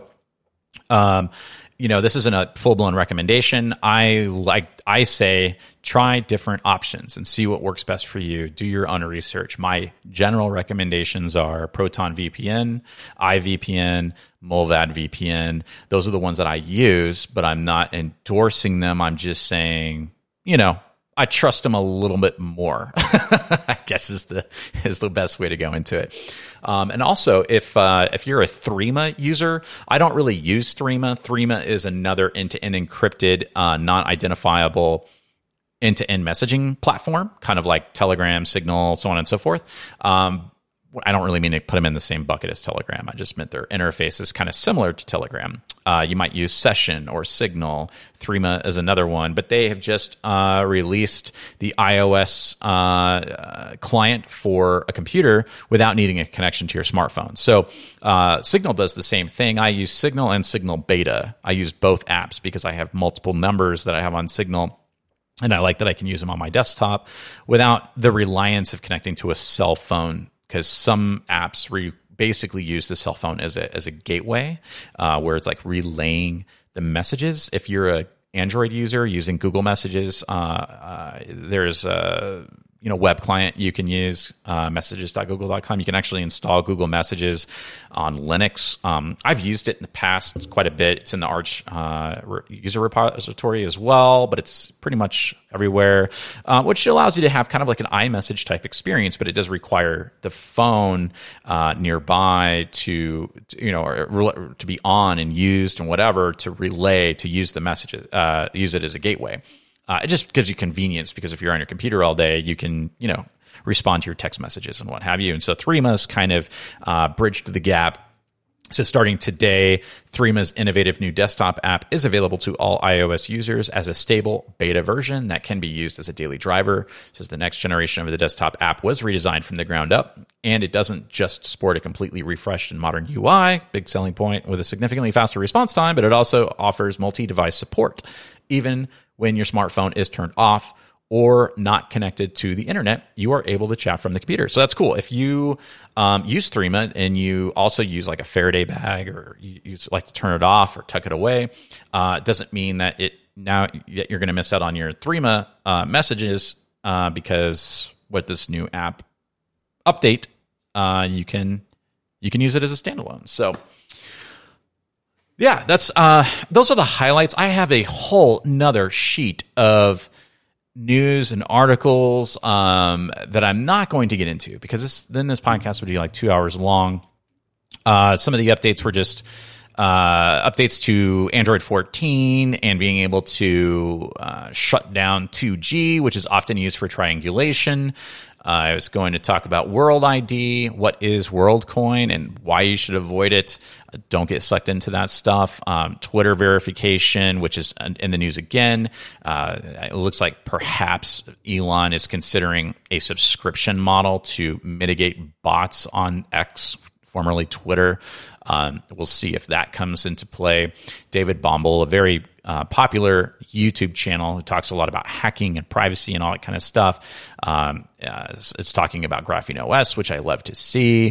this isn't a full-blown recommendation. I say try different options and see what works best for you. Do your own research. My general recommendations are Proton VPN, iVPN, Mullvad VPN. Those are the ones that I use, but I'm not endorsing them. I'm just saying, I trust them a little bit more, I guess is the best way to go into it. And also, if you're a Threema user, I don't really use Threema. Threema is another end-to-end encrypted, non-identifiable end-to-end messaging platform, kind of like Telegram, Signal, so on and so forth. I don't really mean to put them in the same bucket as Telegram. I just meant their interface is kind of similar to Telegram. You might use Session or Signal. Threema is another one, but they have just released the iOS client for a computer without needing a connection to your smartphone. So Signal does the same thing. I use Signal and Signal Beta. I use both apps because I have multiple numbers that I have on Signal, and I like that I can use them on my desktop without the reliance of connecting to a cell phone, because some apps basically use the cell phone as a gateway where it's like relaying the messages. If you're an Android user using Google Messages, there's a web client you can use, messages.google.com. You can actually install Google Messages on Linux. I've used it in the past quite a bit. It's in the Arch user repository as well, but it's pretty much everywhere, which allows you to have kind of like an iMessage type experience, but it does require the phone nearby to be on and used and whatever to relay, to use the messages, use it as a gateway. It just gives you convenience, because if you're on your computer all day, you can, respond to your text messages and what have you. And so Threema's kind of bridged the gap. So starting today, Threema's innovative new desktop app is available to all iOS users as a stable beta version that can be used as a daily driver. So the next generation of the desktop app was redesigned from the ground up, and it doesn't just sport a completely refreshed and modern UI, big selling point, with a significantly faster response time, but it also offers multi-device support, even when your smartphone is turned off or not connected to the internet. You are able to chat from the computer. So that's cool. If you use Threema and you also use like a Faraday bag, or you like to turn it off or tuck it away, it doesn't mean that you're going to miss out on your Threema messages, because with this new app update, you can use it as a standalone. So yeah, those are the highlights. I have a whole nother sheet of news and articles that I'm not going to get into, because then this podcast would be like 2 hours long. Some of the updates were just updates to Android 14 and being able to shut down 2G, which is often used for triangulation. I was going to talk about World ID, what is WorldCoin, and why you should avoid it. Don't get sucked into that stuff. Twitter verification, which is in the news again. It looks like perhaps Elon is considering a subscription model to mitigate bots on X, formerly Twitter. We'll see if that comes into play. David Bombal, a very popular YouTube channel who talks a lot about hacking and privacy and all that kind of stuff. It's talking about Graphene OS, which I love to see.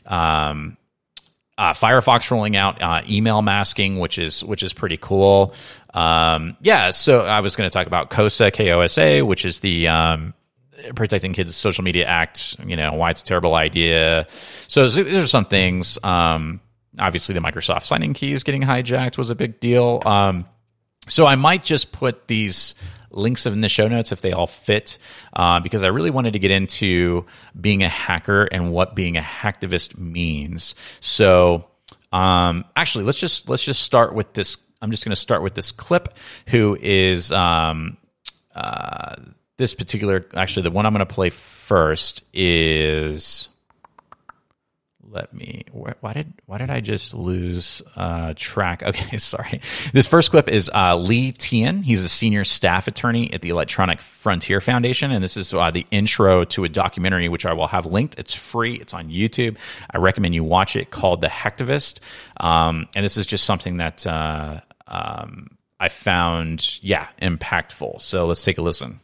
Firefox rolling out email masking, which is pretty cool. So I was going to talk about KOSA, KOSA, which is the Protecting Kids Social Media Act, why it's a terrible idea. So there's some things. Obviously, the Microsoft signing keys getting hijacked was a big deal. So I might just put these links in the show notes if they all fit, because I really wanted to get into being a hacker and what being a hacktivist means. So actually, let's just start with this. I'm just going to start with this clip. Who is this particular? Actually, the one I'm going to play first is. Why did I just lose track? Okay, sorry. This first clip is Lee Tien. He's a senior staff attorney at the Electronic Frontier Foundation, and this is the intro to a documentary which I will have linked. It's free. It's on YouTube. I recommend you watch it, called The Hacktivist. And this is just something that I found, impactful. So let's take a listen.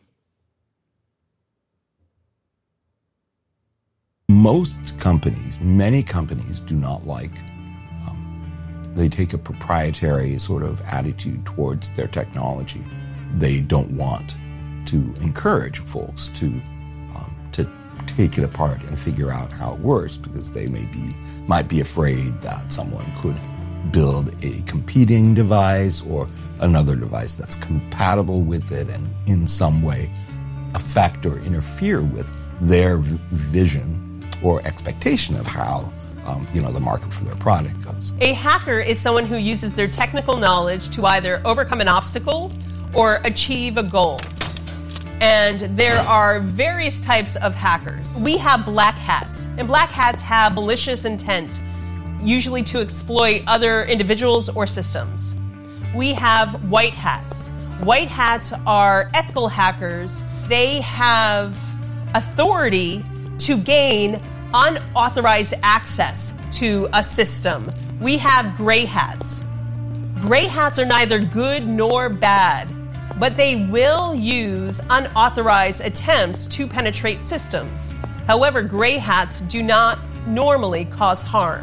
Many companies do not like, they take a proprietary sort of attitude towards their technology. They don't want to encourage folks to take it apart and figure out how it works, because they might be afraid that someone could build a competing device or another device that's compatible with it and in some way affect or interfere with their vision or expectation of how the market for their product goes. A hacker is someone who uses their technical knowledge to either overcome an obstacle or achieve a goal. And there are various types of hackers. We have black hats, and black hats have malicious intent, usually to exploit other individuals or systems. We have white hats. White hats are ethical hackers. They have authority to gain unauthorized access to a system. We have gray hats. Gray hats are neither good nor bad, but they will use unauthorized attempts to penetrate systems. However, gray hats do not normally cause harm.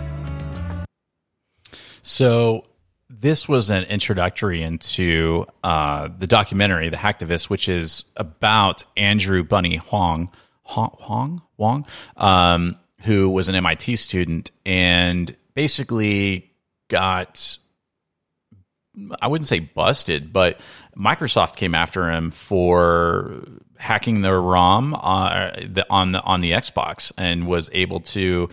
So this was an introductory into the documentary, The Hacktivist, which is about Andrew Bunny Huang, who was an MIT student and basically got, I wouldn't say busted, but Microsoft came after him for hacking their ROM on the Xbox, and was able to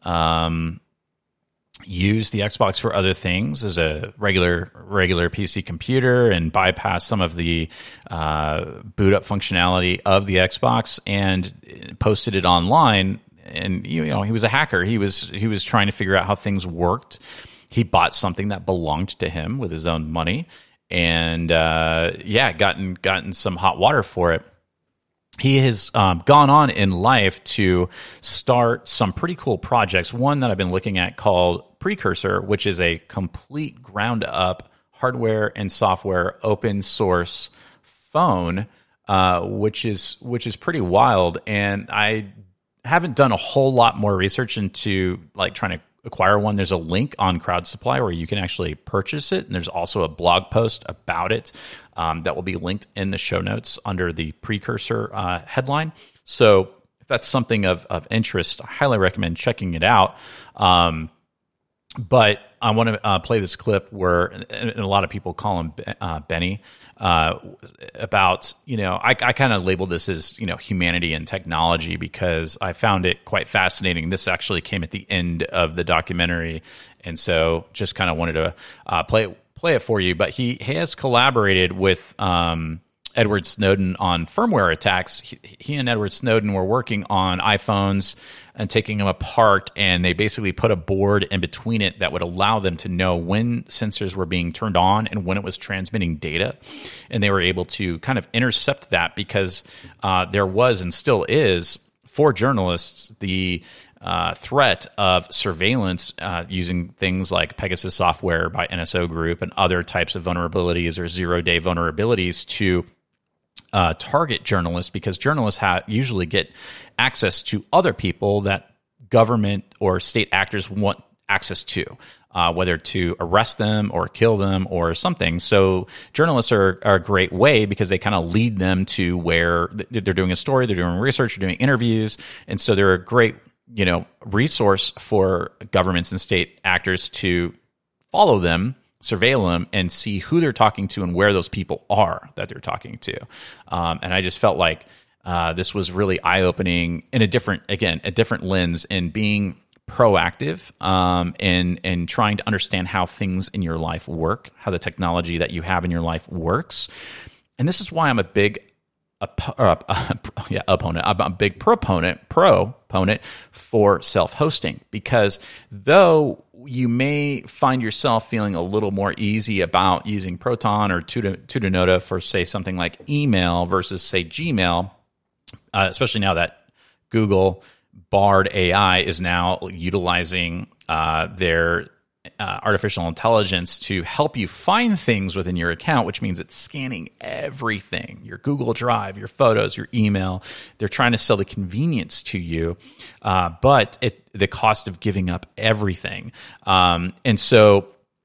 use the Xbox for other things as a regular PC computer, and bypass some of the boot up functionality of the Xbox, and posted it online. And he was a hacker. He was trying to figure out how things worked. He bought something that belonged to him with his own money, and gotten some hot water for it. He has gone on in life to start some pretty cool projects. One that I've been looking at called Precursor, which is a complete ground up hardware and software open source phone, which is pretty wild. And I haven't done a whole lot more research into trying to acquire one. There's a link on Crowd Supply where you can actually purchase it, and there's also a blog post about it that will be linked in the show notes under the Precursor headline. So if that's something of interest, I highly recommend checking it out. But I want to play this clip where, and a lot of people call him Benny, about, I kind of labeled this as, humanity and technology, because I found it quite fascinating. This actually came at the end of the documentary, And so just kind of wanted to play it for you. But he has collaborated with Edward Snowden on firmware attacks. He and Edward Snowden were working on iPhones and taking them apart, and they basically put a board in between it that would allow them to know when sensors were being turned on and when it was transmitting data. And they were able to kind of intercept that because there was and still is, for journalists, the threat of surveillance using things like Pegasus software by NSO Group and other types of vulnerabilities or zero-day vulnerabilities to target journalists, because journalists usually get access to other people that government or state actors want access to, whether to arrest them or kill them or something. So journalists are a great way because they kind of lead them to where they're doing a story, they're doing research, they're doing interviews, and so they're a great resource for governments and state actors to follow them, surveil them, and see who they're talking to and where those people are that they're talking to. And I just felt like this was really eye-opening in a different lens, in being proactive and trying to understand how things in your life work, how the technology that you have in your life works. And this is why I'm a big opponent. I'm a big proponent for self-hosting, because though you may find yourself feeling a little more easy about using Proton or Tutanota for, say, something like email versus, say, Gmail, especially now that Google Bard AI is now utilizing their artificial intelligence to help you find things within your account, which means it's scanning everything, your Google Drive, your photos, your email. They're trying to sell the convenience to you, but the cost of giving up everything. And so,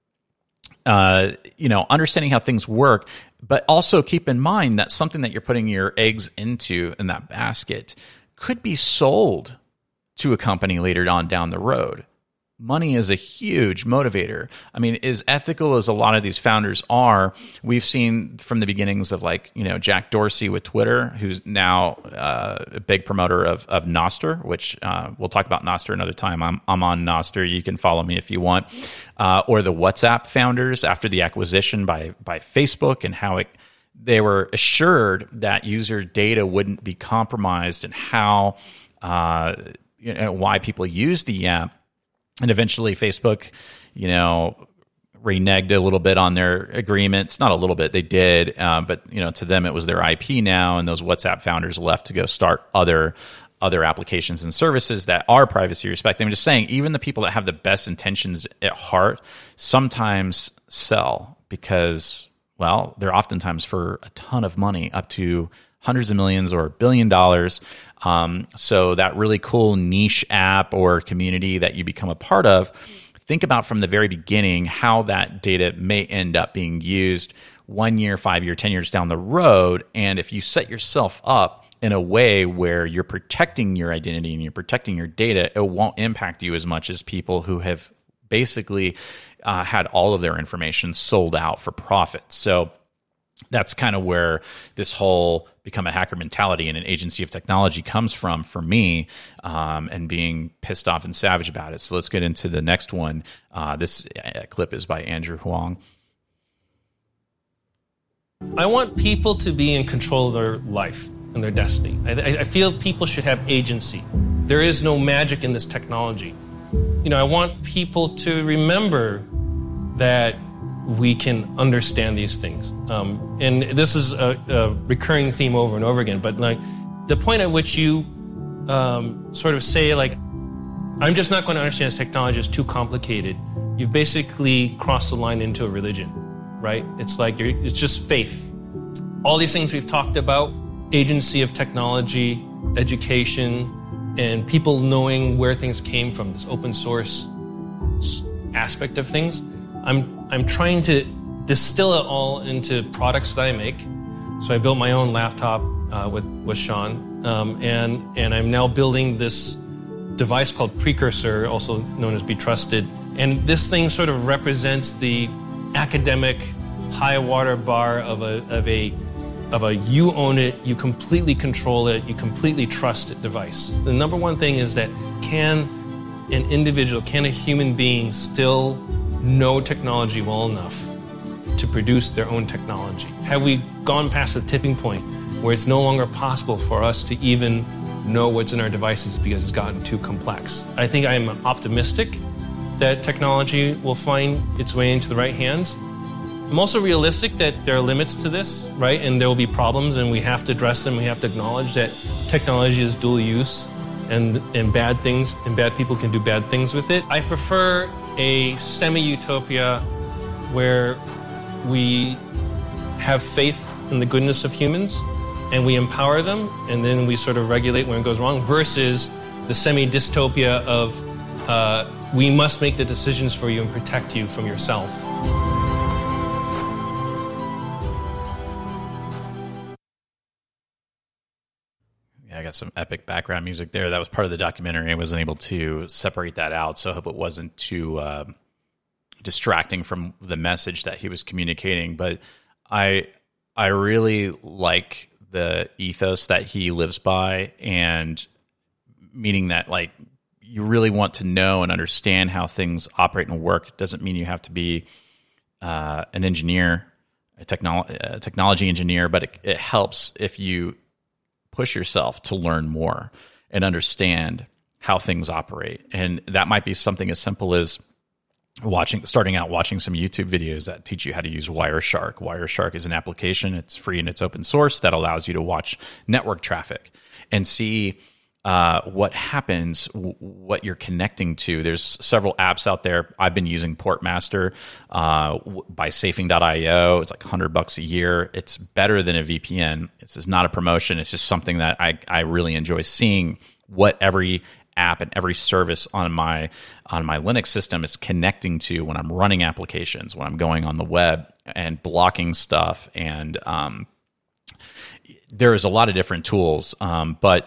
understanding how things work, but also keep in mind that something that you're putting your eggs into in that basket could be sold to a company later on down the road. Money is a huge motivator. I mean, as ethical as a lot of these founders are, we've seen from the beginnings of Jack Dorsey with Twitter, who's now a big promoter of Nostr, which we'll talk about Nostr another time. I'm on Nostr. You can follow me if you want. Or the WhatsApp founders after the acquisition by Facebook, and how they were assured that user data wouldn't be compromised, and how why people use the app. And eventually Facebook, reneged a little bit on their agreements. Not a little bit, they did. But, to them, it was their IP now. And those WhatsApp founders left to go start other applications and services that are privacy respecting. I'm just saying, even the people that have the best intentions at heart sometimes sell because, well, they're oftentimes for a ton of money, up to hundreds of millions or $1 billion. So that really cool niche app or community that you become a part of, think about from the very beginning how that data may end up being used 1 year, 5 year, 10 years down the road. And if you set yourself up in a way where you're protecting your identity and you're protecting your data, it won't impact you as much as people who have basically had all of their information sold out for profit. So that's kind of where this whole become a hacker mentality in an agency of technology comes from for me, and being pissed off and savage about it. So let's get into the next one. This clip is by Andrew Huang. I want people to be in control of their life and their destiny. I feel people should have agency. There is no magic in this technology. I want people to remember that we can understand these things. And this is a recurring theme over and over again, but the point at which you sort of say, I'm just not going to understand this technology, it's too complicated, you've basically crossed the line into a religion, right? It's it's just faith. All these things we've talked about, agency of technology, education, and people knowing where things came from, this open source aspect of things, I'm trying to distill it all into products that I make. So I built my own laptop with Sean, and I'm now building this device called Precursor, also known as Be Trusted. And this thing sort of represents the academic high water bar of a you own it, you completely control it, you completely trust it device. The number one thing is that can an individual, can a human being still know technology well enough to produce their own technology? Have we gone past the tipping point where it's no longer possible for us to even know what's in our devices because it's gotten too complex? I think I'm optimistic that technology will find its way into the right hands. I'm also realistic that there are limits to this, right? And there will be problems, and we have to address them. We have to acknowledge that technology is dual use, and bad things, and bad people can do bad things with it. I prefer a semi-utopia where we have faith in the goodness of humans, and we empower them, and then we sort of regulate when it goes wrong, versus the semi-dystopia of we must make the decisions for you and protect you from yourself. Yeah, I got some epic background music there. That was part of the documentary. I wasn't able to separate that out, so I hope it wasn't too distracting from the message that he was communicating. But I really like the ethos that he lives by, and meaning that, like, you really want to know and understand how things operate and work. It doesn't mean you have to be an engineer, a technology engineer, but it helps if you push yourself to learn more and understand how things operate. And that might be something as simple as starting out watching some YouTube videos that teach you how to use Wireshark. Wireshark is an application. It's free and it's open source that allows you to watch network traffic and see what happens, what you're connecting to. There's several apps out there. I've been using Portmaster by Safing.io. It's like $100 a year. It's better than a VPN. This is not a promotion. It's just something that I really enjoy seeing what every app and every service on my Linux system is connecting to when I'm running applications, when I'm going on the web and blocking stuff. And there's a lot of different tools, but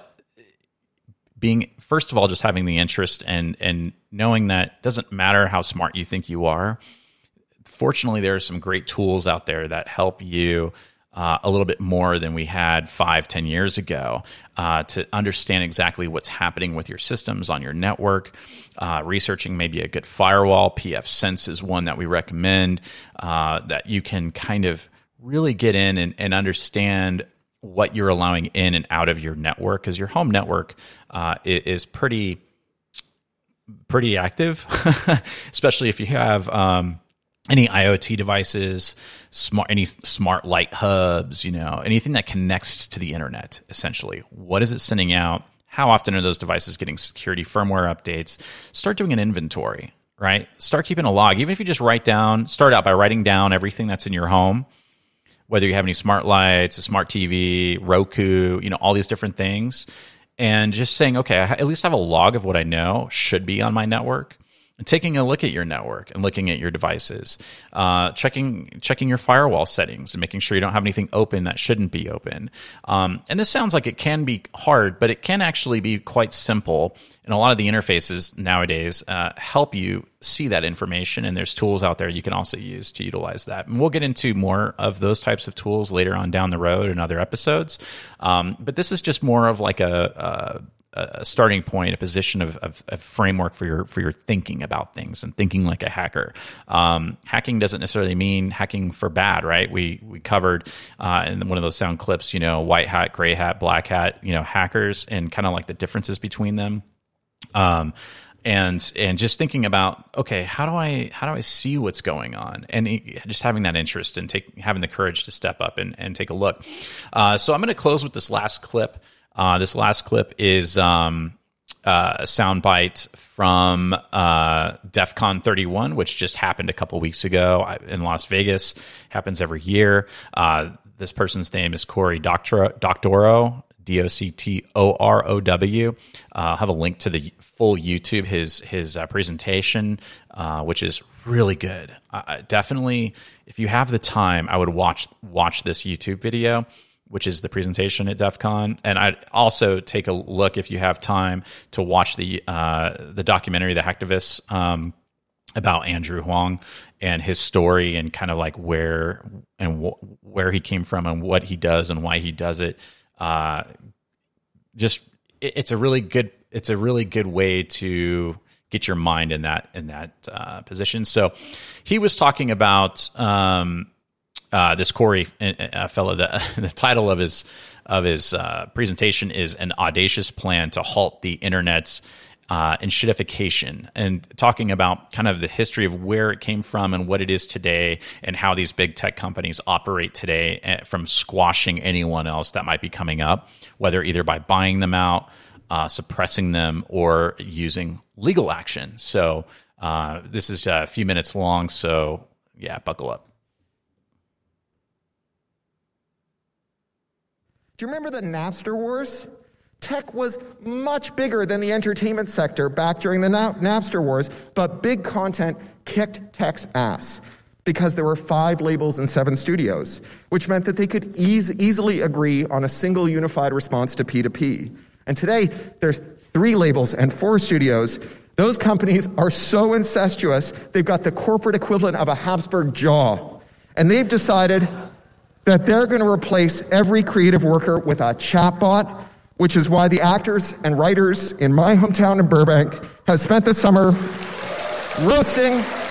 first of all, just having the interest and knowing that it doesn't matter how smart you think you are. Fortunately, there are some great tools out there that help you a little bit more than we had 5-10 years ago to understand exactly what's happening with your systems on your network. Researching maybe a good firewall. pfSense is one that we recommend that you can kind of really get in and understand what you're allowing in and out of your network, because your home network is pretty active, especially if you have any IoT devices, any smart light hubs, anything that connects to the internet. Essentially, what is it sending out? How often are those devices getting security firmware updates? Start doing an inventory, right? Start keeping a log, even if you just start out by writing down everything that's in your home. Whether you have any smart lights, a smart TV, Roku, all these different things, and just saying, okay, I at least have a log of what I know should be on my network, and taking a look at your network and looking at your devices, checking your firewall settings and making sure you don't have anything open that shouldn't be open. And this sounds like it can be hard, but it can actually be quite simple. And a lot of the interfaces nowadays help you see that information, and there's tools out there you can also use to utilize that. And we'll get into more of those types of tools later on down the road in other episodes. But this is just more of like a starting point, a position of a framework for your thinking about things and thinking like a hacker. Hacking doesn't necessarily mean hacking for bad, right? We covered in one of those sound clips, white hat, gray hat, black hat, hackers, and kind of like the differences between them. And just thinking about, okay, how do I see what's going on, and just having that interest and having the courage to step up and take a look. So I'm going to close with this last clip. This last clip is a soundbite from DEF CON 31, which just happened a couple weeks ago in Las Vegas. Happens every year. This person's name is Cory Doctorow, Doctorow. I'll have a link to the full YouTube, his presentation, which is really good. Definitely, if you have the time, I would watch this YouTube video, which is the presentation at DEF CON. And I'd also take a look, if you have time, to watch the documentary, The Hacktivists, about Andrew Huang and his story, and kind of like where he came from and what he does and why he does it. It's a really good way to get your mind in that position. So he was talking about this Corey fellow. The title of his presentation is "An Audacious Plan to Halt the Internet's Enshittification," and talking about kind of the history of where it came from and what it is today, and how these big tech companies operate today, from squashing anyone else that might be coming up, whether either by buying them out, suppressing them, or using legal action. So this is a few minutes long, so yeah, buckle up. Do you remember the Napster wars? Tech was much bigger than the entertainment sector back during the Napster wars, but big content kicked tech's ass because there were 5 labels and 7 studios, which meant that they could easily agree on a single unified response to P2P. And today, there's 3 labels and 4 studios. Those companies are so incestuous, they've got the corporate equivalent of a Habsburg jaw. And they've decided that they're going to replace every creative worker with a chatbot, which is why the actors and writers in my hometown of Burbank have spent the summer roasting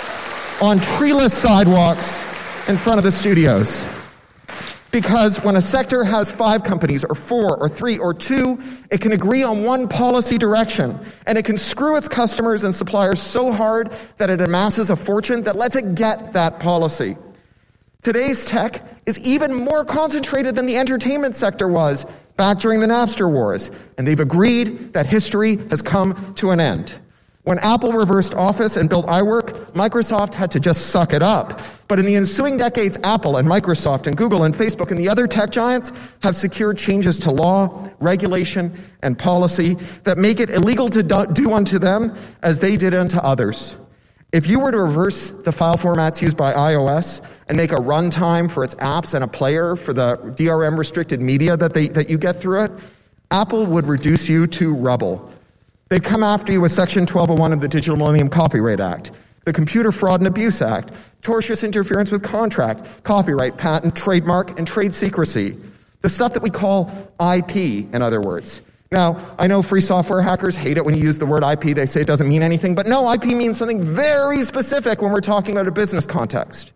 on treeless sidewalks in front of the studios. Because when a sector has 5 companies, or 4, or 3, or 2, it can agree on one policy direction, and it can screw its customers and suppliers so hard that it amasses a fortune that lets it get that policy. Today's tech is even more concentrated than the entertainment sector was back during the Napster wars, and they've agreed that history has come to an end. When Apple reversed Office and built iWork, Microsoft had to just suck it up. But in the ensuing decades, Apple and Microsoft and Google and Facebook and the other tech giants have secured changes to law, regulation, and policy that make it illegal to do unto them as they did unto others. If you were to reverse the file formats used by iOS and make a runtime for its apps and a player for the DRM-restricted media that you get through it, Apple would reduce you to rubble. They'd come after you with Section 1201 of the Digital Millennium Copyright Act, the Computer Fraud and Abuse Act, tortious interference with contract, copyright, patent, trademark, and trade secrecy. The stuff that we call IP, in other words. Now, I know free software hackers hate it when you use the word IP. They say it doesn't mean anything. But no, IP means something very specific when we're talking about a business context.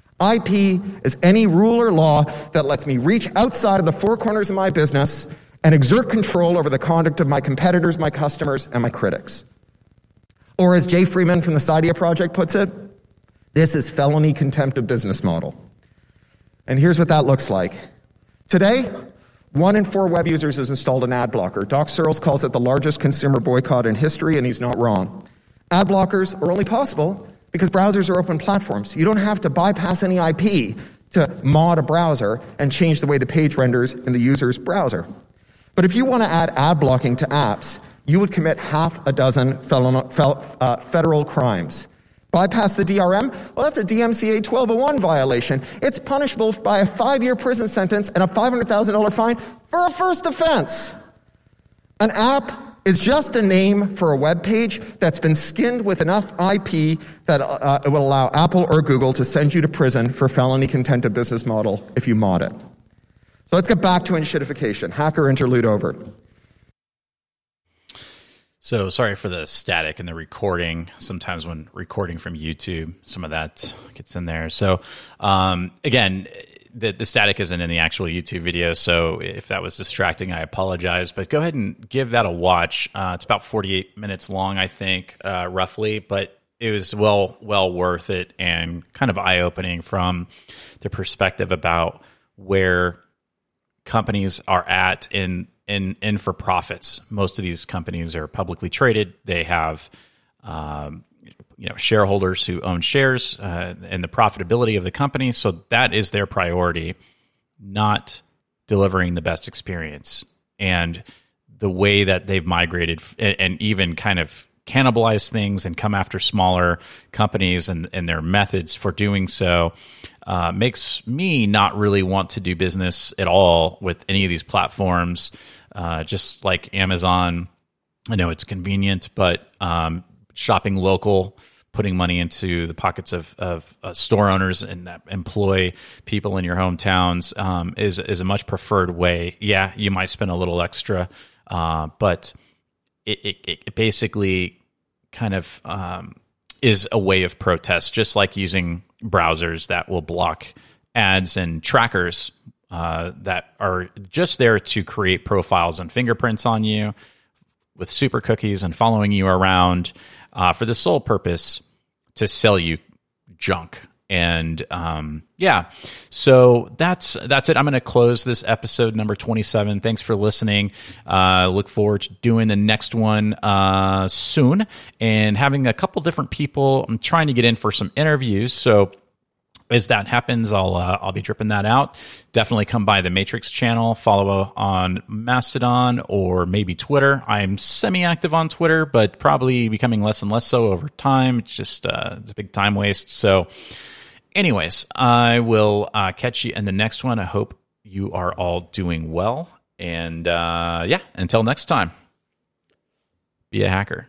IP is any rule or law that lets me reach outside of the 4 corners of my business and exert control over the conduct of my competitors, my customers, and my critics. Or as Jay Freeman from the Cydia Project puts it, this is felony contempt of business model. And here's what that looks like. Today, 1 in 4 web users has installed an ad blocker. Doc Searles calls it the largest consumer boycott in history, and he's not wrong. Ad blockers are only possible because browsers are open platforms. You don't have to bypass any IP to mod a browser and change the way the page renders in the user's browser. But if you want to add ad blocking to apps, you would commit 6 federal crimes. Bypass the DRM? Well, that's a DMCA 1201 violation. It's punishable by a 5-year prison sentence and a $500,000 fine for a first offense. An app is just a name for a web page that's been skinned with enough IP that it will allow Apple or Google to send you to prison for felony contempt of business model if you mod it. So let's get back to enshittification. Hacker interlude over. So sorry for the static and the recording. Sometimes when recording from YouTube, some of that gets in there. So again, the static isn't in the actual YouTube video. So if that was distracting, I apologize. But go ahead and give that a watch. It's about 48 minutes long, I think, roughly. But it was well worth it and kind of eye-opening from the perspective about where companies are at in for profits. Most of these companies are publicly traded. They have shareholders who own shares and the profitability of the company. So that is their priority, not delivering the best experience. And the way that they've migrated and even kind of cannibalized things and come after smaller companies and their methods for doing so makes me not really want to do business at all with any of these platforms. Just like Amazon, I know it's convenient, but shopping local, putting money into the pockets of store owners and that employ people in your hometowns is a much preferred way. Yeah, you might spend a little extra, but it basically kind of is a way of protest, just like using browsers that will block ads and trackers that are just there to create profiles and fingerprints on you with super cookies and following you around for the sole purpose to sell you junk. And so that's it. I'm going to close this episode number 27. Thanks for listening. Look forward to doing the next one soon and having a couple different people. I'm trying to get in for some interviews. So as that happens, I'll be dripping that out. Definitely come by the Matrix channel, follow on Mastodon or maybe Twitter. I'm semi-active on Twitter, but probably becoming less and less so over time. It's just it's a big time waste. So anyways, I will catch you in the next one. I hope you are all doing well. And until next time, be a hacker.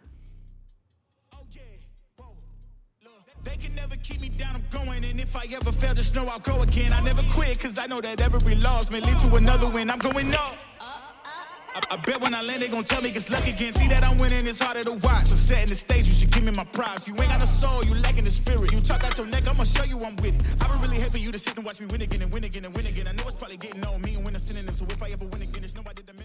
They can never keep me down, I'm going, and if I ever fail, just know I'll go again. I never quit, cause I know that every loss may lead to another win. I'm going up. I bet when I land, they gon' tell me it's luck again. See that I'm winning, it's harder to watch. I'm setting the stage, you should give me my props. You ain't got no soul, you lacking the spirit. You talk out your neck, I'ma show you I'm with it. I would really hate for you to sit and watch me win again and win again and win again. I know it's probably getting on me and win a synonym, so if I ever win again, it's nobody that